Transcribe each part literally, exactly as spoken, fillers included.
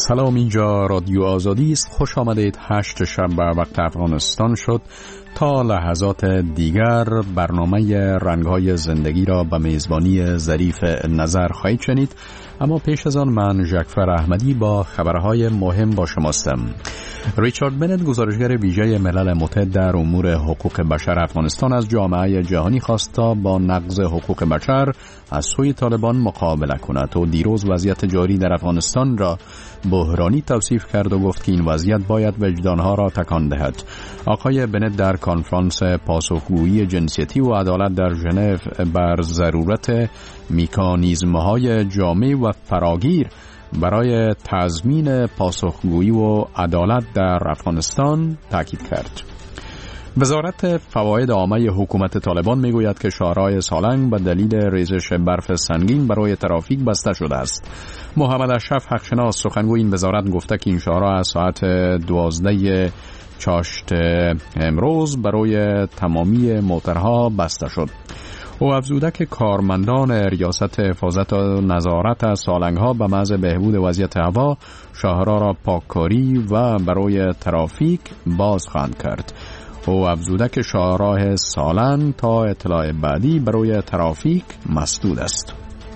سلام، اینجا رادیو آزادی است. خوش آمدید. هشت شب به وقت افغانستان شد تا لحظات دیگر برنامه رنگ‌های زندگی را به میزبانی ظریف نظر خواهید شنید. اما پیش از آن من ژکفر احمدی با خبرهای مهم با شماستم. ریچارد بنت، گزارشگر ویژه ملل متحد در امور حقوق بشر افغانستان، از جامعه جهانی خواست تا با نقض حقوق بشر از سوی طالبان مقابله کند و دیروز وضعیت جاری در افغانستان را بحرانی توصیف کرد و گفت که این وضعیت باید وجدانها را تکان دهد. آقای بنت در کنفرانس پاسخگویی جنسیتی و عدالت در ژنو بر ضرورت مکانیزم‌های جامع و فراگیر برای تضمین پاسخگویی و عدالت در افغانستان تاکید کرد. وزارت فواید عامه حکومت طالبان میگوید که شاهراه سالنگ به دلیل ریزش برف سنگین برای ترافیک بسته شده است. محمد اشرف حقشناس، سخنگوی این وزارت، گفته که این شاهراه از ساعت دوازده چاشت امروز برای تمامی موترها بسته شد. او افزوده که کارمندان ریاست حفاظت و نظارت از سالنگ‌ها به محض بهبود وضعیت هوا شاهراه را پاککاری و برای ترافیک باز خواهند کرد. او افزوده که شاهراه سالنگ تا اطلاع بعدی برای ترافیک مسدود است.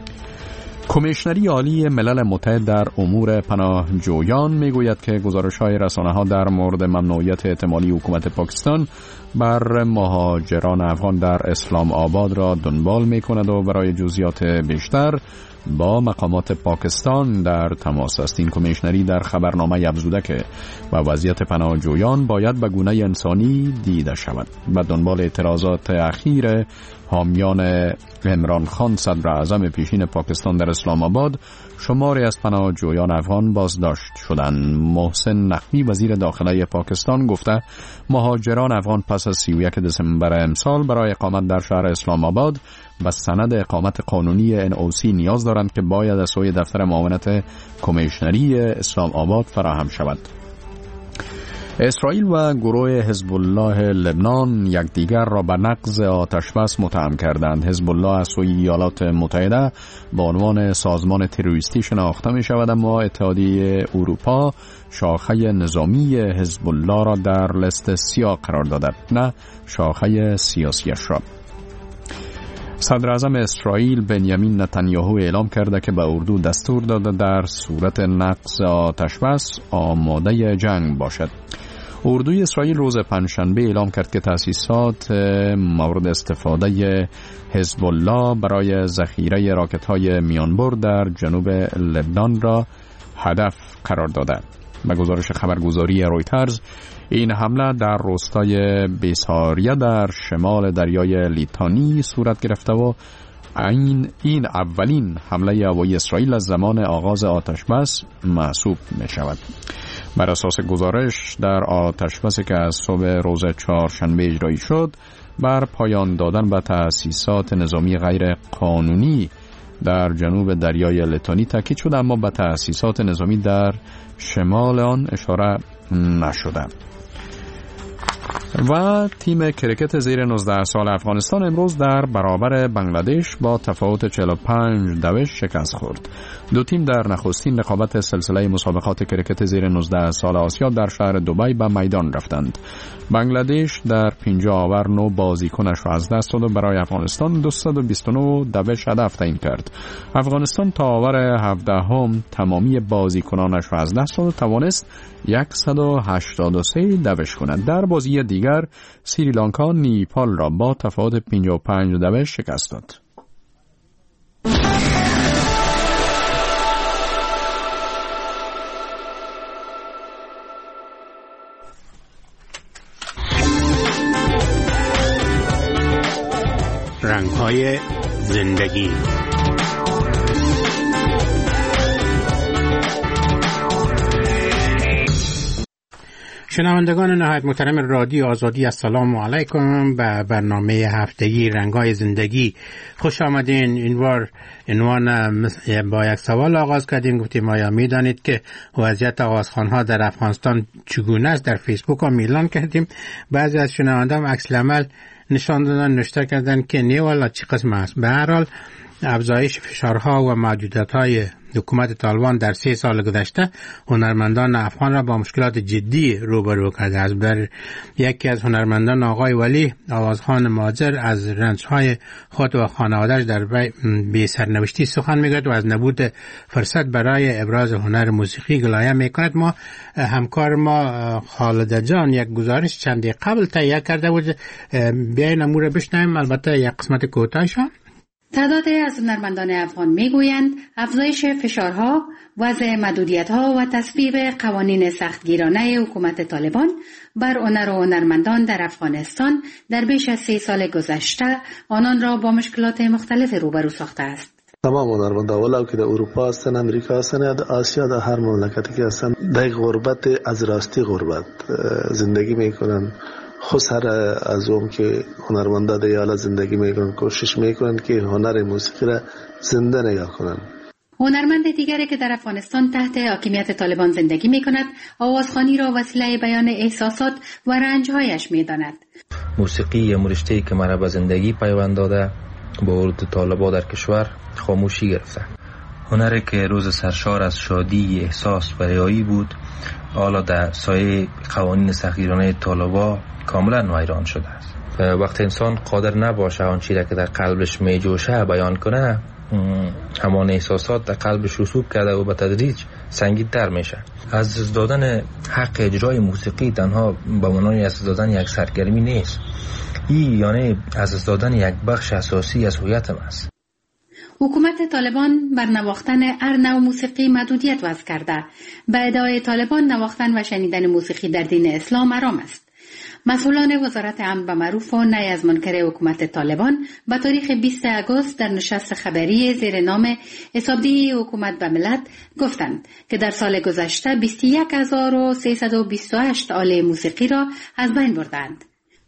کمیشنری عالی ملل متحد در امور پناهجویان میگوید که گزارش‌های رسانه‌ها در مورد ممنوعیت احتمالی حکومت پاکستان بر مهاجران افغان در اسلام آباد را دنبال می‌کند و برای جزئیات بیشتر با مقامات پاکستان در تماس است. این کمیشنری در خبرنامه افزوده که با وضعیت پناهجویان باید به گونه انسانی دیده شود. به دنبال اعتراضات اخیر حامیان عمران خان صدر اعظم پیشین پاکستان در اسلام آباد، شماری از پناهجویان افغان بازداشت شدند. محسن نقوی، وزیر داخله پاکستان، گفته مهاجران افغان پس از سی و یک دسامبر امسال برای اقامت در شهر اسلام آباد به سند اقامت قانونی ان او سی نیاز دارند که باید از سوی دفتر معاونت کمیشنری اسلام آباد فراهم شود. اسرائیل و گروه حزب الله لبنان یکدیگر را به نقض آتشبس متهم کردند. حزب الله از سوی ایالات متحده به عنوان سازمان تروریستی شناخته می شود، اما اتحادیه اروپا شاخه نظامی حزب الله را در لیست سیاه قرار داده، نه شاخه سیاسیش را. صدر اعظم اسرائیل بنیامین نتانیاهو اعلام کرده که به اردو دستور داده در صورت نقض آتشبس آماده جنگ باشد. اردوی اسرائیل روز پنجشنبه اعلام کرد که تأسیسات مورد استفاده حزب الله برای ذخیره راکت‌های میانبر در جنوب لبنان را هدف قرار داده. به گزارش خبرگزاری رویترز، این حمله در روستای بیساریه در شمال دریای لیتانی صورت گرفته و این این اولین حمله هوایی اسرائیل از زمان آغاز آتشبس محسوب می شود. بر اساس گزارش، در آتشبسی که از صبح روز چهارشنبه اجرایی شد، بر پایان دادن به تأسیسات نظامی غیر قانونی در جنوب دریای لیتانی تاکید شد، اما به تأسیسات نظامی در شمال آن اشاره نشده. و تیم کرکت زیر نوزده سال افغانستان امروز در برابر بنگلادش با تفاوت چهل و پنج دوش شکست خورد. دو تیم در نخستین رقابت سلسله مسابقات کرکت زیر نوزده سال آسیا در شهر دبی به میدان رفتند. بنگلادش در پنجاه آور نو بازیکنش را از دست داد و برای افغانستان دویست و بیست و نه دوش هدف تعیین کرد. افغانستان تا آور هفدهم تمامی بازیکنانش را از دست داد و توانست صد و هشتاد و سه دوش کند. در بازی دیگر سریلانکا نیپال را با تفاوت پنجاه و پنج دوش شکست داد. رنگ‌های زندگی. شنوندگان نهایت محترم رادیو آزادی، السلام علیکم. به برنامه هفتگی رنگ‌های زندگی خوش آمدین. این بار عنوان با یک سوال آغاز کردیم. گفتیم آیا می‌دانید که وضعیت آغازخوان‌ها در افغانستان چگونه است؟ در فیسبوک هم اعلان کردیم. بعضی از شنوندگان عکس العمل نشان دادن، نوشته کردن که نه والا چه قسم است. به هر حال افزایش فشارها و محدودیت‌های حکومت طالبان در سه سال گذشته هنرمندان افغان را با مشکلات جدی روبرو کرده است. در یکی از هنرمندان آقای ولی آوازخوان مهاجر از رنج‌های خود و خانواده‌اش در بی سرنوشتی سخن میگوید و از نبود فرصت برای ابراز هنر موسیقی گلایه میکند. ما همکار ما خالد جان یک گزارش چندی قبل تهیه کرده بود، بیاین امور بشنویم، البته یک قسمت کوتاهش. تعدادی از هنرمندان افغان میگویند افزایش فشارها، وضع محدودیت‌ها و تصویب قوانین سختگیرانه حکومت طالبان بر هنر و هنرمندان در افغانستان در بیش از سه سال گذشته آنان را با مشکلات مختلف روبرو ساخته است. تمام هنرمندان ولو که در اروپا هستن، امریکا هستن، در آسیا، در هر مملکتی که هستن در غربت از راستی غربت زندگی میکنن. خسر از اون که هنرمندا در حال زندگی میکنن کوشش میکنن که هنر موسیقی را زنده نگاه کنن. هنرمند دیگری که در افغانستان تحت حاکمیت طالبان زندگی میکند آوازخوانی را وسیله بیان احساسات و رنجهایش میداند. موسیقی مرشته‌ای که مرا به زندگی پیوند داده با ورود طالبان در کشور خاموشی گرفته. هنری که روز سرشار از شادی، احساس و ریایی بود حالا در سایه قوانین سختگیرانه طالبان کاملا ویران شده است. وقتی انسان قادر نباشه آن چیزی که در قلبش میجوشه بیان کنه، همان احساسات در قلبش رسوب کرده و به تدریج سنگین‌تر میشه. از دادن حق اجرای موسیقی تنها به معنای از دادن یک سرگرمی نیست، این یعنی از دادن یک بخش اساسی از هویتم است. حکومت طالبان بر نواختن هر نوع موسیقی محدودیت وضع کرده. به ادعای طالبان نواختن و شنیدن موسیقی در دین اسلام حرام است. مسئولان وزارت امن به معروف و نهی از منکر حکومت طالبان به تاریخ بیست آگوست در نشست خبری زیر نام حسابدهی حکومت به ملت گفتند که در سال گذشته بیست و یک هزار و سیصد و بیست و هشت آله موسیقی را از بین بردند.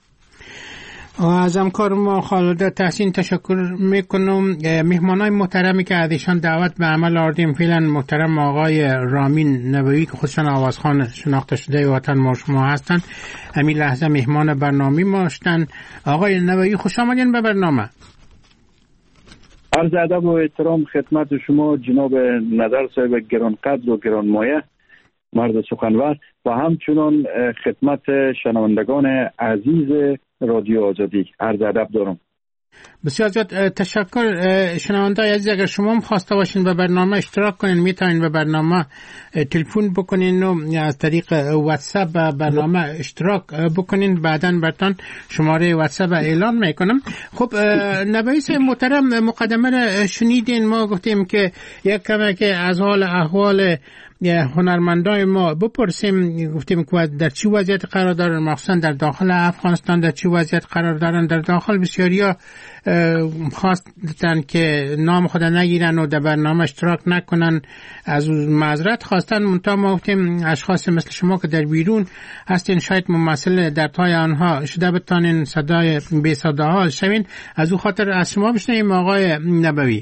از همکار ما خالد تحسین تشکر میکنم. مهمانای محترمی که از ایشان دعوت به عمل آوردیم فعلا محترم آقای رامین نبوی که خودشان آوازخوان شناخته شده وطن ما شما هستند، همین لحظه مهمان برنامه ما هستند. آقای نبوی خوش آمدین به برنامه. عرض ادب و احترام خدمت شما جناب نظر صاحب گرانقدر و گرانمایه مرد سخنور و همچنان خدمت شنوندگان عزیز رادیو آزادی عرض ادب دارم. بسیار زیاد تشکر. شنوندگان عزیز اگر شما هم خواسته باشین به برنامه اشتراک کنین میتونین به برنامه تلفن بکنین و از طریق واتساپ به برنامه اشتراک بکنین، بعداً براتون شماره واتساپ اعلان میکنم. خب نبویس محترم مقدمه را شنیدین، ما گفتیم که یک کمی که از حال احوال هنرمندای ما بپرسیم، گفتیم که در چه وضعیت قرار دارن، مخصوصا در داخل افغانستان در چه وضعیت قرار دارن. در داخل بسیاریا خواستن که نام خود نگیرن و در برنامه اشتراک نکنن، از معذرت خواستن، منتها ما گفتیم اشخاص مثل شما که در بیرون هستین شاید ممثل دردهای آنها شده بتانین صدای بی صداها شوین. از او خاطر از شما بشنویم آقای نبوی.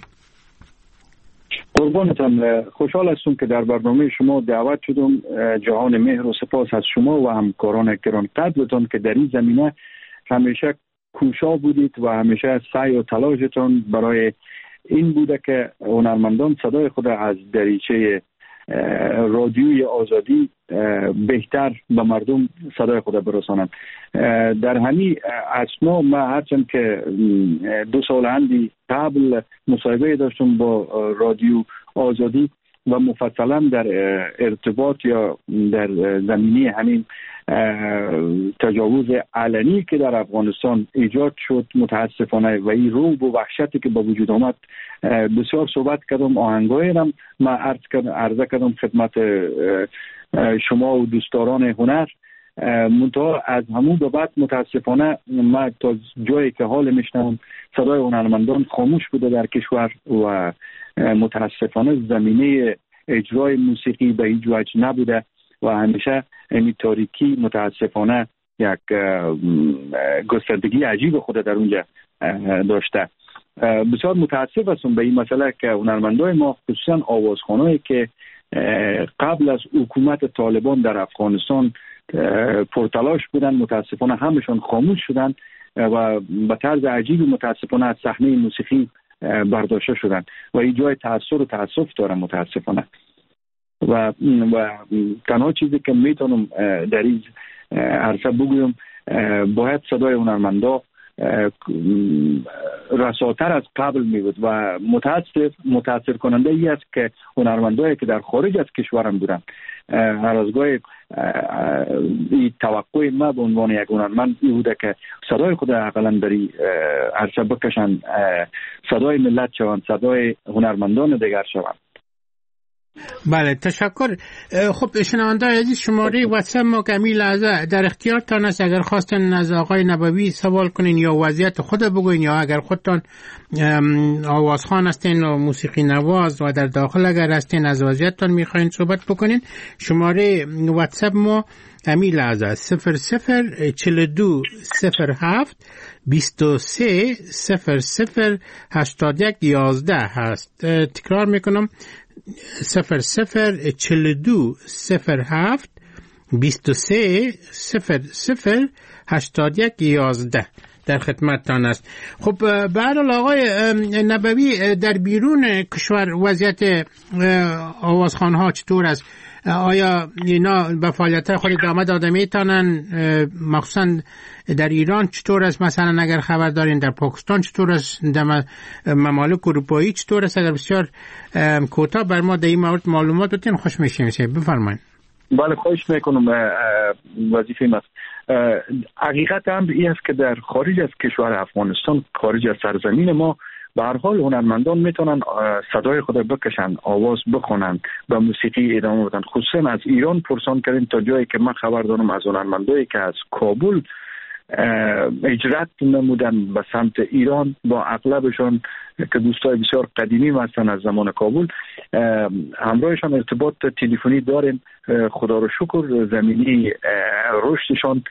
قربانتان، خوشحال هستم که در برنامه شما دعوت شدم. جهان مهر و سپاس از شما و همکاران گرانقدرتان که در این زمینه همیشه کوشا بودید و همیشه سعی و تلاشتان برای این بوده که هنرمندان صدای خود از دریچه رادیوی آزادی بهتر به مردم صدای خود برسانند. در همین اثنا ما هرچند که دو سال اندی قبل مصاحبه داشتم با رادیو آزادی و مفصلا در ارتباط یا در زمینه همین تجاوز علنی که در افغانستان ایجاد شد متاسفانه و این رعب و وحشتی که با وجود آمد بسیار صحبت کردم. آهنگایرم ما عرضه کردم خدمت شما و دوستداران هنر. منتها از همون به بعد متاسفانه ما تا جایی که حال میشنم صدای هنرمندان خاموش بوده در کشور و متاسفانه زمینه اجرای موسیقی به هیچ وجه نبوده و همیشه این تاریکی متاسفانه یک گستردگی عجیب خود در اونجا داشته. بسیار متاسف هستم به این مسئله که هنرمندای ما خصوصا آوازخوانایی که قبل از حکومت طالبان در افغانستان پرتلاش بودن متاسفانه همشون خاموش شدن و به طرز عجیبی متاسفانه از صحنه موسیقی برداشته شدن و این جای تأثیر و تأسف دارم متاسفانه. و و تنها چیزی که میتونم در این عرصه بگویم باید صدای هنرمندا رساتر از قبل می بود و متاسف متاثر کننده ای است که هنرمندایی که در خارج از کشورم بودن هر از گاهی این توقع ما به عنوان یک هنرمند این بوده که صدای خود اقلا در این عرصه بکشن، صدای ملت شوند، صدای هنرمندان دیگر شوند. بله تشکر. خب شنونده عزیز شماره واتساپ ما کمی لحظه در اختیارتان است. اگر خواستن از آقای نبوی سوال کنین یا وضعیت خود بگوین یا اگر خودتان آوازخوان هستین و موسیقی نواز و در داخل اگر هستین از وضعیتتان میخواین صحبت بکنین، شماره واتساپ ما کمی لحظه صفر صفر چل دو صفر هفت بیست و سه صفر صفر هشتاد یک یازده هست. تکرار میکنم صفر صفر چل دو صفر هفت بیست و سه صفر صفر هشتاد یک یازده در خدمتتان است. خب به هر حال آقای نبوی در بیرون کشور وضعیت آوازخوان‌ها چطور است؟ آیا اینا به فعالیت خود ادامه داده میتونن؟ مخصوصا در ایران چطور است؟ مثلا اگر خبر دارین در پاکستان چطور است؟ در ممالک اروپایی چطور است؟ اگر بسیار کوتاه بر ما در این مورد معلومات بدین خوش میشیم. بفرمایید. بله خواهش میکنم. وظیفه من حقیقت هم این است که در خارج از کشور افغانستان، خارج از سرزمین ما، به هر حال هنرمندان میتونن صدای خود بکشن، آواز بخونن، به موسیقی ادامه بدن. خصوصا از ایران پرسان کردن تا جایی که من خبر دارم از هنرمندایی که از کابل هجرت نمودن به سمت ایران، با اغلبشون که دوستای بسیار قدیمی هستن از زمان کابل، همراهشان ارتباط تلفنی داریم. خدا رو شکر زمینی رشدشان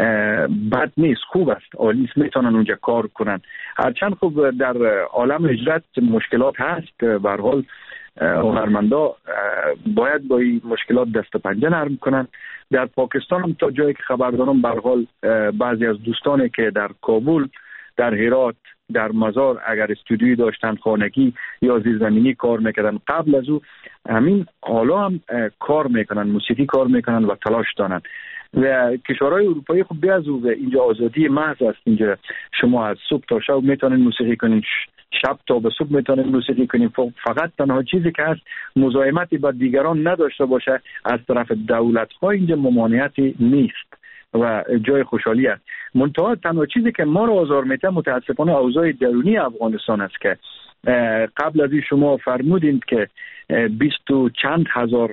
بد نیست، خوب است، عالی است، میتونن اونجا کار کنن. هرچند خوب در عالم هجرت مشکلات هست، به هر حال هنرمندا باید با این مشکلات دست پنجه نرم کنن. در پاکستان هم تا جایی که خبر دارم به هر حال بعضی از دوستانی که در کابل، در هرات، در مزار اگر استودیویی داشتن، خانگی یا زیرزمینی کار میکردن، قبل از او همین حالا هم کار میکنن، موسیقی کار میکنن و تلاش دارن. و کشورهای اروپایی خب بیازو و اینجا آزادی محض است. اینجا شما از صبح تا شب میتونین موسیقی کنین، شب تا به صبح میتونین موسیقی کنین. فقط تنها چیزی که هست مزاحمتی با دیگران نداشته باشه از طرف دولت ها اینجا ممانعتی نیست و جای خوشحالی است. منتها تنها چیزی که ما رو آزار میده متاسفانه اوضاع درونی افغانستان است که قبل از این شما فرمودید که بیست و چند هزار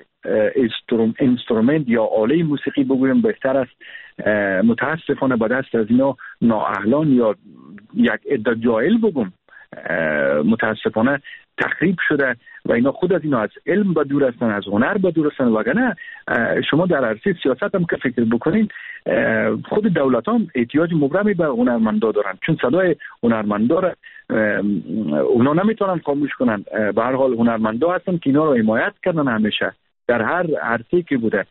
اینسترومنت یا آله موسیقی بگویم بهتر است، متاسفانه به دست از اینا نااهلان یا یک عده جاهل بگم متاسفانه تخریب شده و اینا خود از اینا از علم به دور هستن، از هنر به دور هستن. وگرنه شما در عرصه سیاست هم که فکر بکنین، خود دولت هم احتیاج مبرمی به هنرمندا دارن، چون صدای هنرمندا را اونا نمیتونن خاموش کنن. به هر حال هنرمندا هستن که اینا رو حمایت کردن، همیشه در هر عرصه‌ای که بوده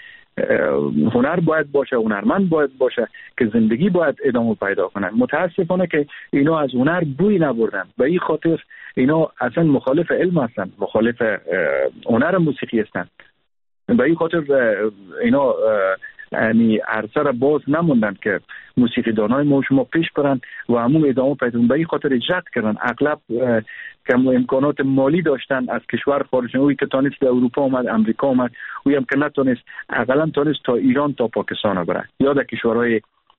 هنر باید باشه، هنرمند باید باشه که زندگی باید ادامه پیدا کنن. متاسفانه که اینا از هنر بوی نبردن، به این خاطر اینا اصلا مخالف علم هستن، مخالف هنر موسیقی هستن. به این خاطر اینا یعنی عرصه را باز نموندن که موسیقی دانای ما شما پیش برن و همون ادامه پیدا کنن. به این خاطر اجرت کردن. اغلب که امکانات مالی داشتن از کشور خارج، اوی که تانست به اروپا اومد، امریکا اومد، اوی هم که نتونست، اقلا تانست تا ایران تا پاکستان بره یا در کشورهای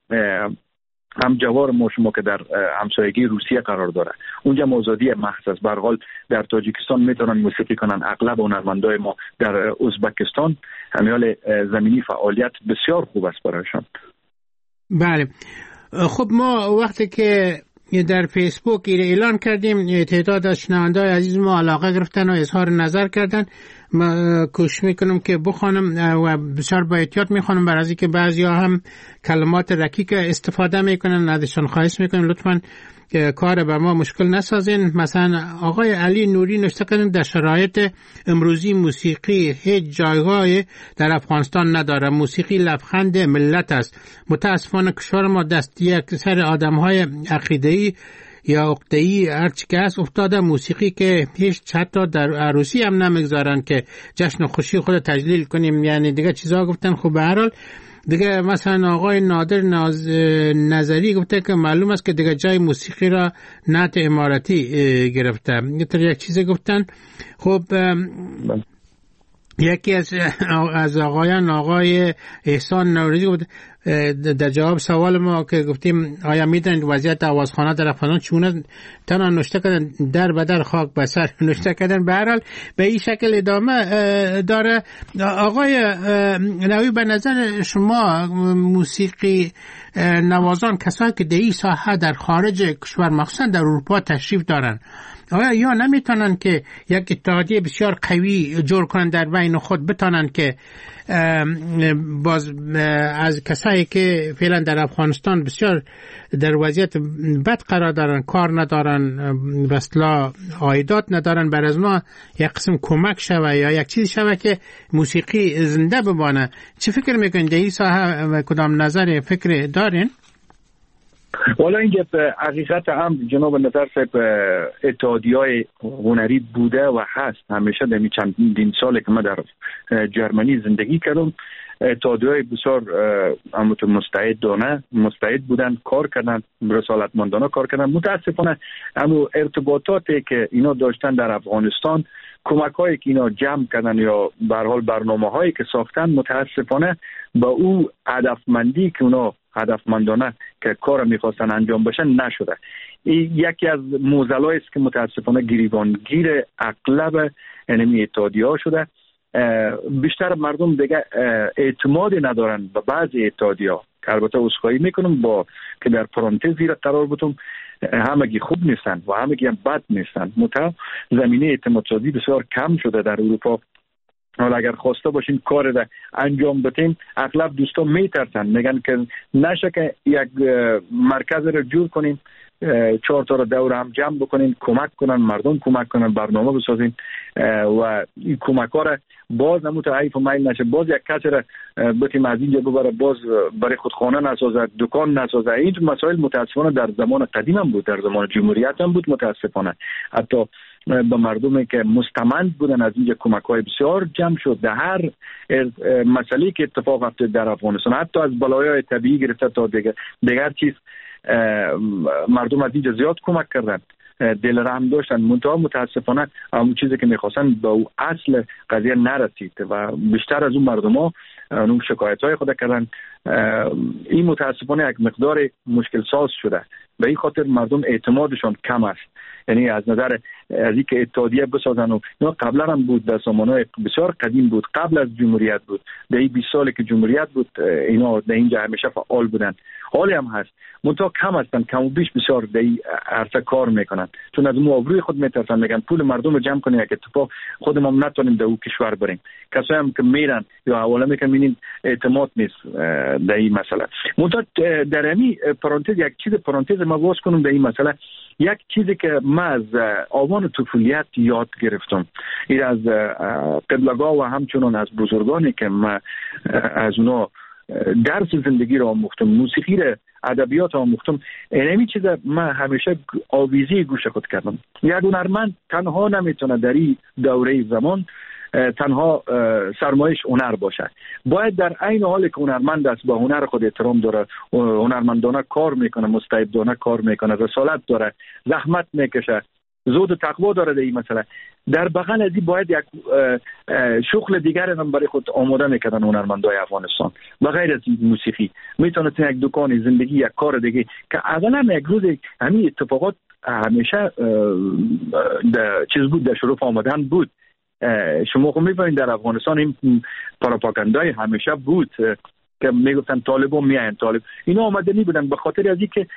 هم جوار ما شما که در همسایگی روسیه قرار داره، اونجا آزادی محض است. به هر حال در تاجیکستان میتونن موسیقی کنن. اغلب هنرمندای ما در ازبکستان همیال زمینی فعالیت بسیار خوب است برایشان. بله خب ما وقتی که در فیسبوک اعلان کردیم تعداد از شنونده‌های عزیز ما علاقه گرفتن و اظهار نظر کردن. من کوشش میکنم که بخوانم و بسیار با احتیاط میخوانم، برای اینکه بعضیا هم کلمات رکیک استفاده میکنن. ازشون خواهش میکنم لطفاً کار به ما مشکل نسازین. مثلا آقای علی نوری نوشته کردن در شرایط امروزی موسیقی هیچ جایگاهی در افغانستان نداره. موسیقی لبخند ملت است. متاسفانه کشور ما دستی اکثر آدمهای عقیده‌ای یا عقده‌ای هر چی که هست افتاده. موسیقی که هیچ حتی در عروسی هم نمیگذارن که جشن و خوشی خود تجلیل کنیم، یعنی دیگه چیزا گفتن. خب به هر حال دیگه مثلا آقای نادر ناز... نظری گفته که معلوم است که دیگه جای موسیقی را نعت امارتی گرفته. یک چیزی گفتن. خب یکی از از آقایان آقای احسان نوروزی گفت در جواب سوال ما که گفتیم آیا میدونید وضعیت آوازخوان‌ها در افغانستان چونه، تنها نوشته کردن در بدر خاک بسر نوشته کردن. به هر حال به این شکل ادامه داره. آقای نوی، به نظر شما موسیقی نوازان، کسایی که در این ساحه در خارج کشور مخصوصا در اروپا تشریف دارن، آیا یا نمیتونن که یک اتحادیه بسیار قوی جور کنن در بین خود، بتونن که باز از کسایی که فعلا در افغانستان بسیار در وضعیت بد قرار دارن، کار ندارن، بسلا عایدات ندارن، بر از ما یک قسم کمک شوه یا یک چیز شوه که موسیقی زنده بمانه؟ چه فکر میکنین در این ساحه؟ کدام نظر فکر دارین؟ والا اینجا حقیقت هم جناب نظر صاحب اتحادیه‌های هنری بوده و هست همیشه. در چندین سالی که من در جرمنی زندگی کردم، اتحادیه‌های بسیار مستعدانه مستعد بودن، کار کردن، رسالتمندانه کار کردن. متاسفانه اما ارتباطاتی که اینا داشتن در افغانستان، کمک‌هایی که اینا جمع کردن یا به هر حال برنامه‌هایی که ساختن، متاسفانه با او هدفمندی که اونا هدفمندانه که کار میخواستن انجام بشن نشده. این یکی از معضلایی است که متاسفانه گریبانگیر اغلب انمی اتحادیه‌ها شده. بیشتر مردم دیگه اعتماد ندارن به بعضی اتحادیه‌ها که البته عذرخواهی میکنم با که در پرانتز زیر قرار بودم، همگی خوب نیستن و همگی هم بد نیستن. متا زمینه اعتماد سازی بسیار کم شده در اروپا. حالا اگر خواسته باشین کار را انجام بدین، اغلب دوستان میترسن، میگن که نشه که یک مرکز را جور کنیم، چهار تا را دور هم جمع بکنین، کمک کنن، مردم کمک کنن، برنامه بسازین و این کمک ها را باز نمو تا حیف و میل نشه، باز یک کسی را بتیم از اینجا ببره، باز برای خود خانه نسازه، دکان نسازه. این مسائل متاسفانه در زمان قدیم هم بود، در زمان جمهوریت هم بود. متاسفانه حتی به مردمی که مستمند بودن از اینجا کمک های بسیار جمع شد. در هر مسئله که اتفاق افتاد در افغانستان، حتی از بلایای طبیعی گرفته تا دیگر دیگر چیز، مردم از اینجا زیاد کمک کردن، دل رحم داشتن. منتها متاسفانه همون چیزی که میخواستن به او اصل قضیه نرسید و بیشتر از اون مردم ها اون شکایت های خود کردن. این متاسفانه یک مقدار مشکل ساز شده. به این خاطر مردم اعتمادشان کم است. یعنی از نظر از اینکه اتحادیه بسازن و اینا قبلا هم بود، در زمانهای بسیار قدیم بود، قبل از جمهوریت بود. در این بیست سالی که جمهوریت بود اینا در اینجا همیشه فعال بودن، حالی هم هست. منتها کم هستن، کم و بیش بسیار در این عرصه کار میکنن، چون از آبروی خود میترسن، میگن پول مردم رو جمع کنیم، یک اتفاق خودمون هم نتونیم در اون کشور بریم. کسایی هم که میرن یا حواله میکنن میبینیم اعتماد نیست در این مسئله. منتها در همین پرانتز یک چیز پرانتز ما باز کنم در این مسئله. یک چیزی که من از آوان طفولیت یاد گرفتم، این از قبلگاه و همچنان از بزرگانی که من از اونا درس زندگی را آموختم، موسیقی را، ادبیات آموختم، اینمی چیز من همیشه آویزی گوش خود کردم. یک هنرمند تنها نمیتونه در این دوره زمان تنها سرمایش هنر باشه. باید در عین حالی که هنرمند است با هنر خود احترام داره، هنرمندانه کار میکنه، مستعدانه کار میکنه، رسالت داره، زحمت میکشه، زود و تقوا داره در این مسئله، در بغل از این باید یک شغل دیگر هم برای خود آماده میکردن هنرمندای افغانستان. بغیر از موسیقی میتونستن یک دکان زندگی، یک کار دیگه که اولا یک روز همین اتفاقات همیشه چیز بود، در شروع آمدن بود. شما خب می‌بینید در افغانستان این پروپاگاندای همیشه بود که میگفتن طالبان میاین، طالب اینا آمدنی بودن به خاطر از اینکه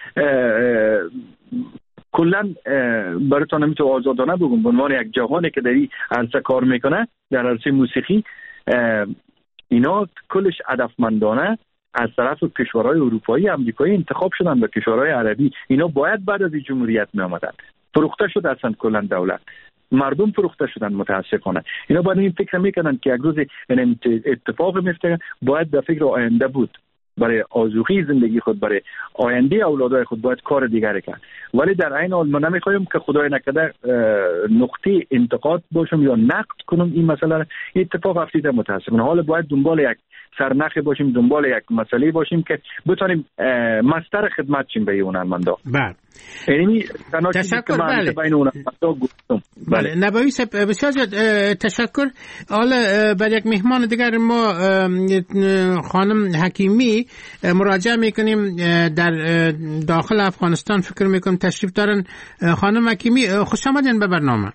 کلا براتون نمیتونم آزادانه بگم به عنوان یک جوانی که در این عرصه کار میکنه، در عرصه موسیقی، اینا کلش هدفمندانه از طرف کشورهای اروپایی، امریکایی انتخاب شدن به کشورهای عربی. اینا باید بعد از این جمهوریت می آمدن. فروخته شد اصلا کلا دولت، مردم فروخته شدن متاسفانه. اینا باید این فکر میکنن که یک روز اتفاق میفته، باید در فکر آینده بود. برای آذوقی زندگی خود، برای آینده اولادای خود باید کار دیگری کرد. ولی در عین حال ما نمیخوایم که خدای نکرده نقطه انتقاد باشم یا نقد کنم این مسئله. اتفاق افتاده متاسفانه. حالا باید دنبال یک سرنخ باشیم، دنبال یک مسئله باشیم که بتونیم مستر خدمت چیم به هنرمندا. بله. یعنی تشکر. بله. بین هنرمندا گفتم. بله. نبوی صاحب بسیار زیاد تشکر. حالا بر یک مهمان دیگر ما خانم حکیمی مراجعه میکنیم در داخل افغانستان، فکر میکنم تشریف دارن. خانم حکیمی خوش آمدین به برنامه.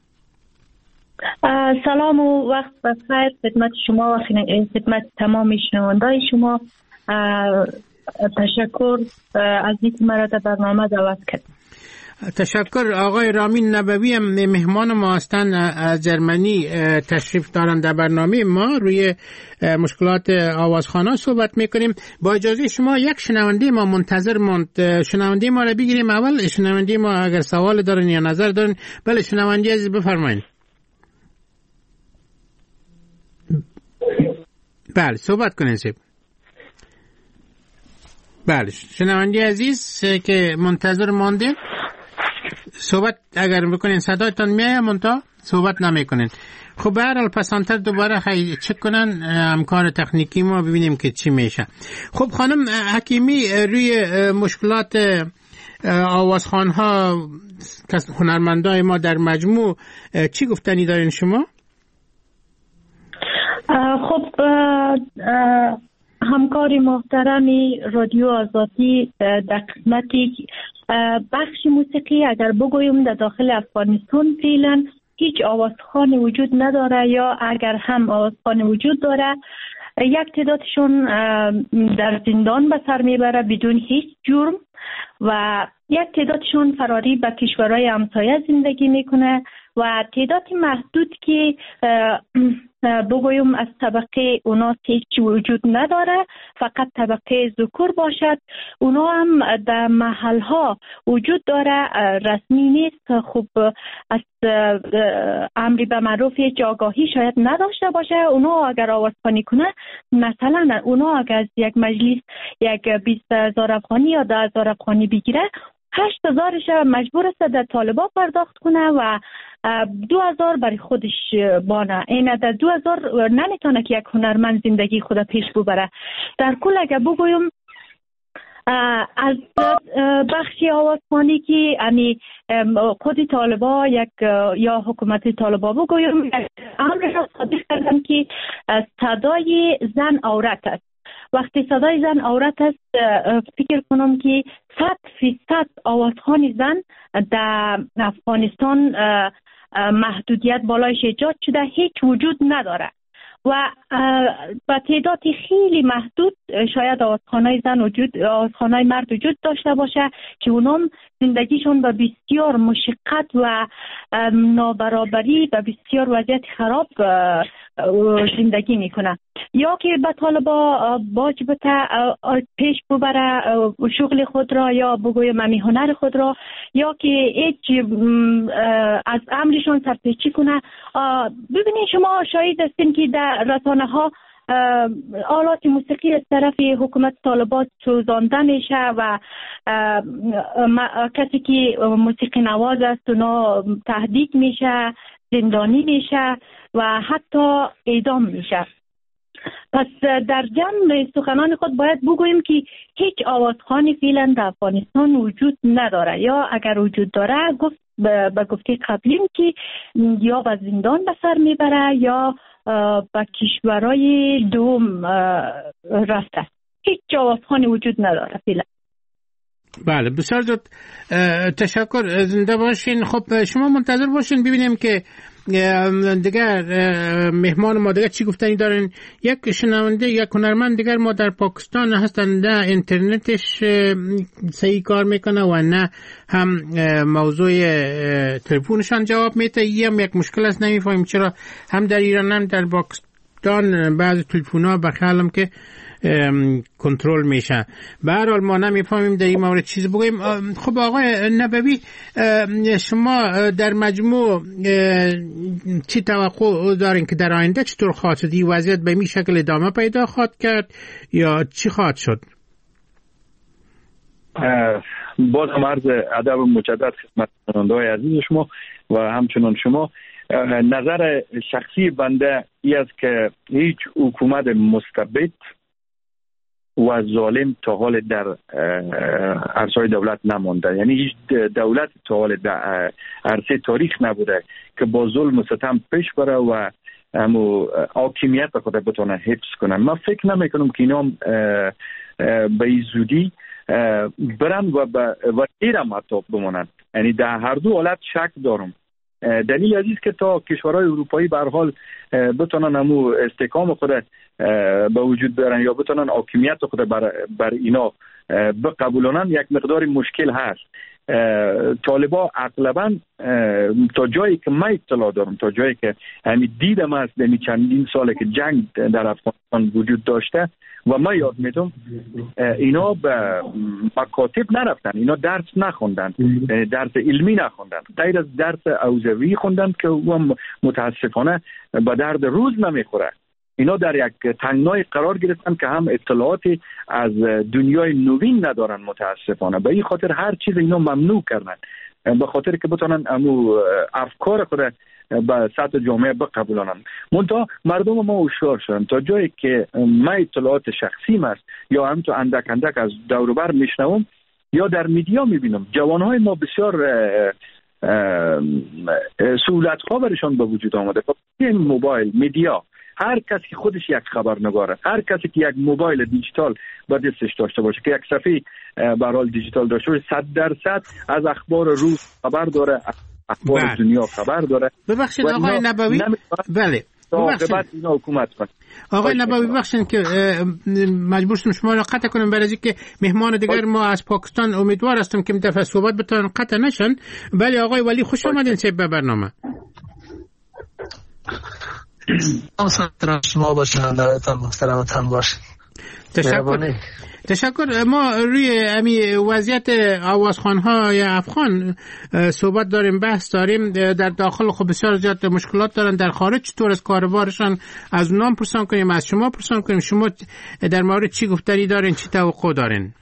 سلام و وقت بخیر خدمت شما و خدمت تمام شنوندای شما. تشکر از اینکه مرا در برنامه دعوت کرد. تشکر. آقای رامین نبوی هم مهمان ما هستند، از جرمنی تشریف دارن در برنامه ما. روی مشکلات آوازخوان‌ها صحبت میکنیم. با اجازه شما یک شنونده ما منتظر موند. شنونده ما را بگیریم اول. شنونده ما اگر سوال دارن یا نظر دارن. بله شنونده عزیز بفرمایید. بله صحبت کنین سیب. بله شنونده عزیز که منتظر مانده صحبت اگر بکنین صدایتان میایه منتها صحبت نمیکنین. خب به هر حال پسانتر دوباره خیلی چک کنن همکار تکنیکی ما ببینیم که چی میشه. خب خانم حکیمی روی مشکلات آوازخوان‌ها هنرمندای ما در مجموع چی گفتنی دارین شما؟ خب همکاری محترمی رادیو آزادی در قسمتی بخش موسیقی اگر بگویم در داخل افغانستان فعلا هیچ آوازخوانی وجود نداره، یا اگر هم آوازخوانی وجود داره یک تعدادشون در زندان به سر میبره بدون هیچ جرم و یک تعدادشون فراری به کشورهای همسایه زندگی میکنه و تعداد محدود که بگویم از طبقه اونا هیچ وجود نداره، فقط طبقه ذکور باشد. اونا هم در محلها وجود داره، رسمی نیست. خب از امری به معروف هیچ آگاهی شاید نداشته باشه. اونا اگر آوازخوانی کنه، مثلا اونا اگر از یک مجلس یک بیست هزار افغانی یا ده هزار افغانی بگیره، هشت هزارش مجبور است در طالبا پرداخت کنه و دو هزار برای خودش بانه. این در دو هزار نمیتونه که یک هنرمند زندگی خود پیش ببره. در کل اگر بگویم از بخشی آوازخوانی که یعنی خود طالبا یک یا حکومت طالبا بگویم امر را صادق کردن که صدای زن عورت است. وقتی صدای زن عورت است، فکر کنم که صد فیصد آوازخوان زن در افغانستان محدودیت بالایش ایجاد شده، هیچ وجود نداره و با تعداد خیلی محدود شاید آوازخوانای زن وجود آوازخوانای مرد وجود داشته باشه که اونام زندگیشون با بسیار مشقت و نابرابری و بسیار وضعیت خراب زندگی میکنه، یا که به طالبا باج بته پیش ببره شغل خود را یا بگویم امی هنر خود را، یا که هیچ از امرشون سرپیچی کنه. ببینید شما شاهد هستین که در رسانه ها آلات موسیقی از طرف حکومت طالبات سوزانده میشه و کسی که موسیقی نواز است اونا تهدید میشه، زندانی میشه و حتی اعدام میشه. پس در جمع سخنان خود باید بگوییم که هیچ آوازخوانی فعلا در افغانستان وجود نداره، یا اگر وجود داره گفت به گفته قبلیم که یا به زندان به سر میبره یا به کشورهای دوم رفته. هیچ آوازخوانی وجود نداره فعلا. بله بسیار زود تشکر، زنده باشین. خب شما منتظر باشین ببینیم که دیگر مهمان ما دیگر چی گفتنی دارن. یک شنونده یک هنرمند دیگر ما در پاکستان هستن، نه اینترنتش صحیح کار میکنه و نه هم موضوع تلفنشان جواب میده. یه هم یک مشکل است، نمیفهمیم چرا هم در ایران هم در پاکستان بعض تلفن‌ها بخیالم که کنترل میشه. به هر حال ما نمیفهمیم در این مورد چیز بگویم. خب آقای نبوی، شما در مجموع چی توقع دارین که در آینده چطور خواهد شد؟ این وضعیت به این شکل ادامه پیدا خواهد کرد یا چی خواهد شد؟ باز هم عرض ادب مجدد خدمت شنونده‌های عزیز شما و همچنان شما. نظر شخصی بنده ای است که هیچ حکومت مستبد و ظالم تا حال در عرصه دولت نمانده، یعنی هیچ دولت تا حال در عرصه تاریخ نبوده که با ظلم و ستم پیش بره و همو حاکمیت خود بتونه حفظ کنه. من فکر نمیکنم که اینا به این زودی برن و و دیرم حتی بمانند. یعنی در هر دو حالت شک دارم. دلیل عزیز که تا کشورهای اروپایی به هر حال بتونن همو استحکام خود به وجود بیارن یا بتونن حاکمیت خود بر, بر اینا بقبولانن، یک مقدار مشکل هست. طالبا اغلبا تا جایی که من اطلاع دارم، تا جایی که همین دیدم است در چندین ساله که جنگ در افغانستان وجود داشته و من یاد میدم، اینا به مکاتب نرفتن، اینا درس نخوندن، درس علمی نخوندن، غیر از درس حوزوی خوندن که او متاسفانه به درد روز نمیخوره. اینا در یک تنگنای قرار گرفتن که هم اطلاعاتی از دنیای نوین ندارن متاسفانه. به این خاطر هر چیز اینا ممنوع کردن، به خاطر که بتونن امو افکار خود به سطح جامعه بقبولانن. منتها مردم ما هوشیار شدن تا جایی که من اطلاعات شخصیم است یا هم تو اندک اندک از دور و بر میشنوم یا در میدیا میبینم، جوانهای ما بسیار سهولت‌ها برشان به وجود آمده. این موبایل، میدیا، هر کسی که خودش یک خبرنگاره، هر کسی که یک موبایل دیجیتال با دستش داشته باشه، که یک صفحه به هر حال دیجیتال داشته باشه، صد درصد از اخبار روز خبر داره، اخبار بله. دنیا خبر داره. ببخشید آقای نبوی، بله عاقبت اینا حکومت کنه. آقای نبوی ببخشید که مجبور شدم شما را قطع کنم، برای اینکه مهمان دیگر ما از پاکستان امیدوار هستم که دفعه صحبت بتونن قطع نشن. بله آقای ولی خوش آمدین سه به برنامه. سلام شما باشین، دعوتتان محترمتان باشین. تشکر. تشکر. ما روی امی وضعیت آوازخوان‌های افغان صحبت داریم، بحث داریم. در داخل خب بسیار زیاد مشکلات دارن، در خارج چطور از کاروبارشان از اونام پرسان کنیم، از شما پرسان کنیم. شما در مورد چی گفتنی دارین، چی توقع دارین؟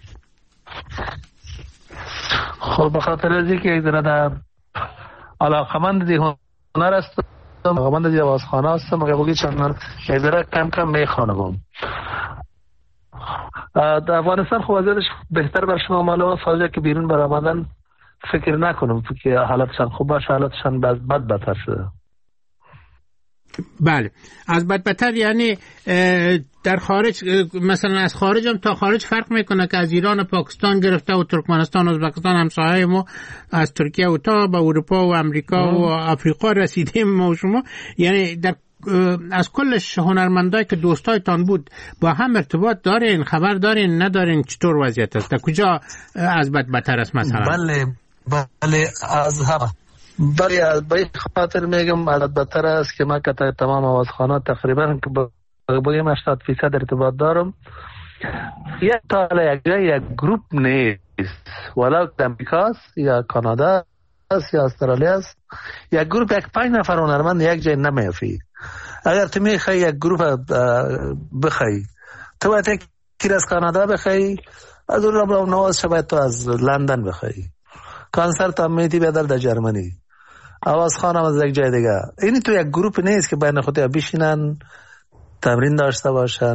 خب به خاطر از اینکه یک ذره علاقمند دی هنر است، علاقمند دی آوازخوانه هستم، مگه بگید چند یک ذره کم کم میخوانم. در افغانستان خب وضعیتش بهتر بر شما معلومه، فاجعه که بیرون برآمدن فکر نکنم که حالتشان خوب باشه، حالتشان بد بدتر شده. بله از بد بدتر، یعنی در خارج مثلا از خارج هم تا خارج فرق میکنه که از ایران و پاکستان گرفته و ترکمنستان و ازبکستان همسایه ما، از ترکیه و تا به اروپا و امریکا و آفریقا رسیدیم ما و شما. یعنی در از کلش هنرمندایی که دوستایتان بود با هم ارتباط دارین، خبر دارین، ندارین؟ چطور وضعیت است؟ در کجا از بد بدتر است مثلا؟ بله بله از هم بله به خاطر میگم از بدتر است که من که تمام آوازخوانات تقریبا که بگیم هشتاد فیصد ارتباط دارم. یک تا یک جای یک گروپ نیست، ولو امریکاست یا کانادا است یا استرالیا است، یک گروپ یک پنج نفر هنرمند یک جای نمیافی. اگر تو میخوای یک گروپ بخوای، تو باید یکی از کانادا بخوای، از اون را نواز شباید تو از لندن بخوای، کنسرت هم میدی بیادر در جرمنی، آوازخوان هم از یک جای دیگه. اینی تو یک گروپ نیست که بین خودی بشینن تمرین داشته باشن.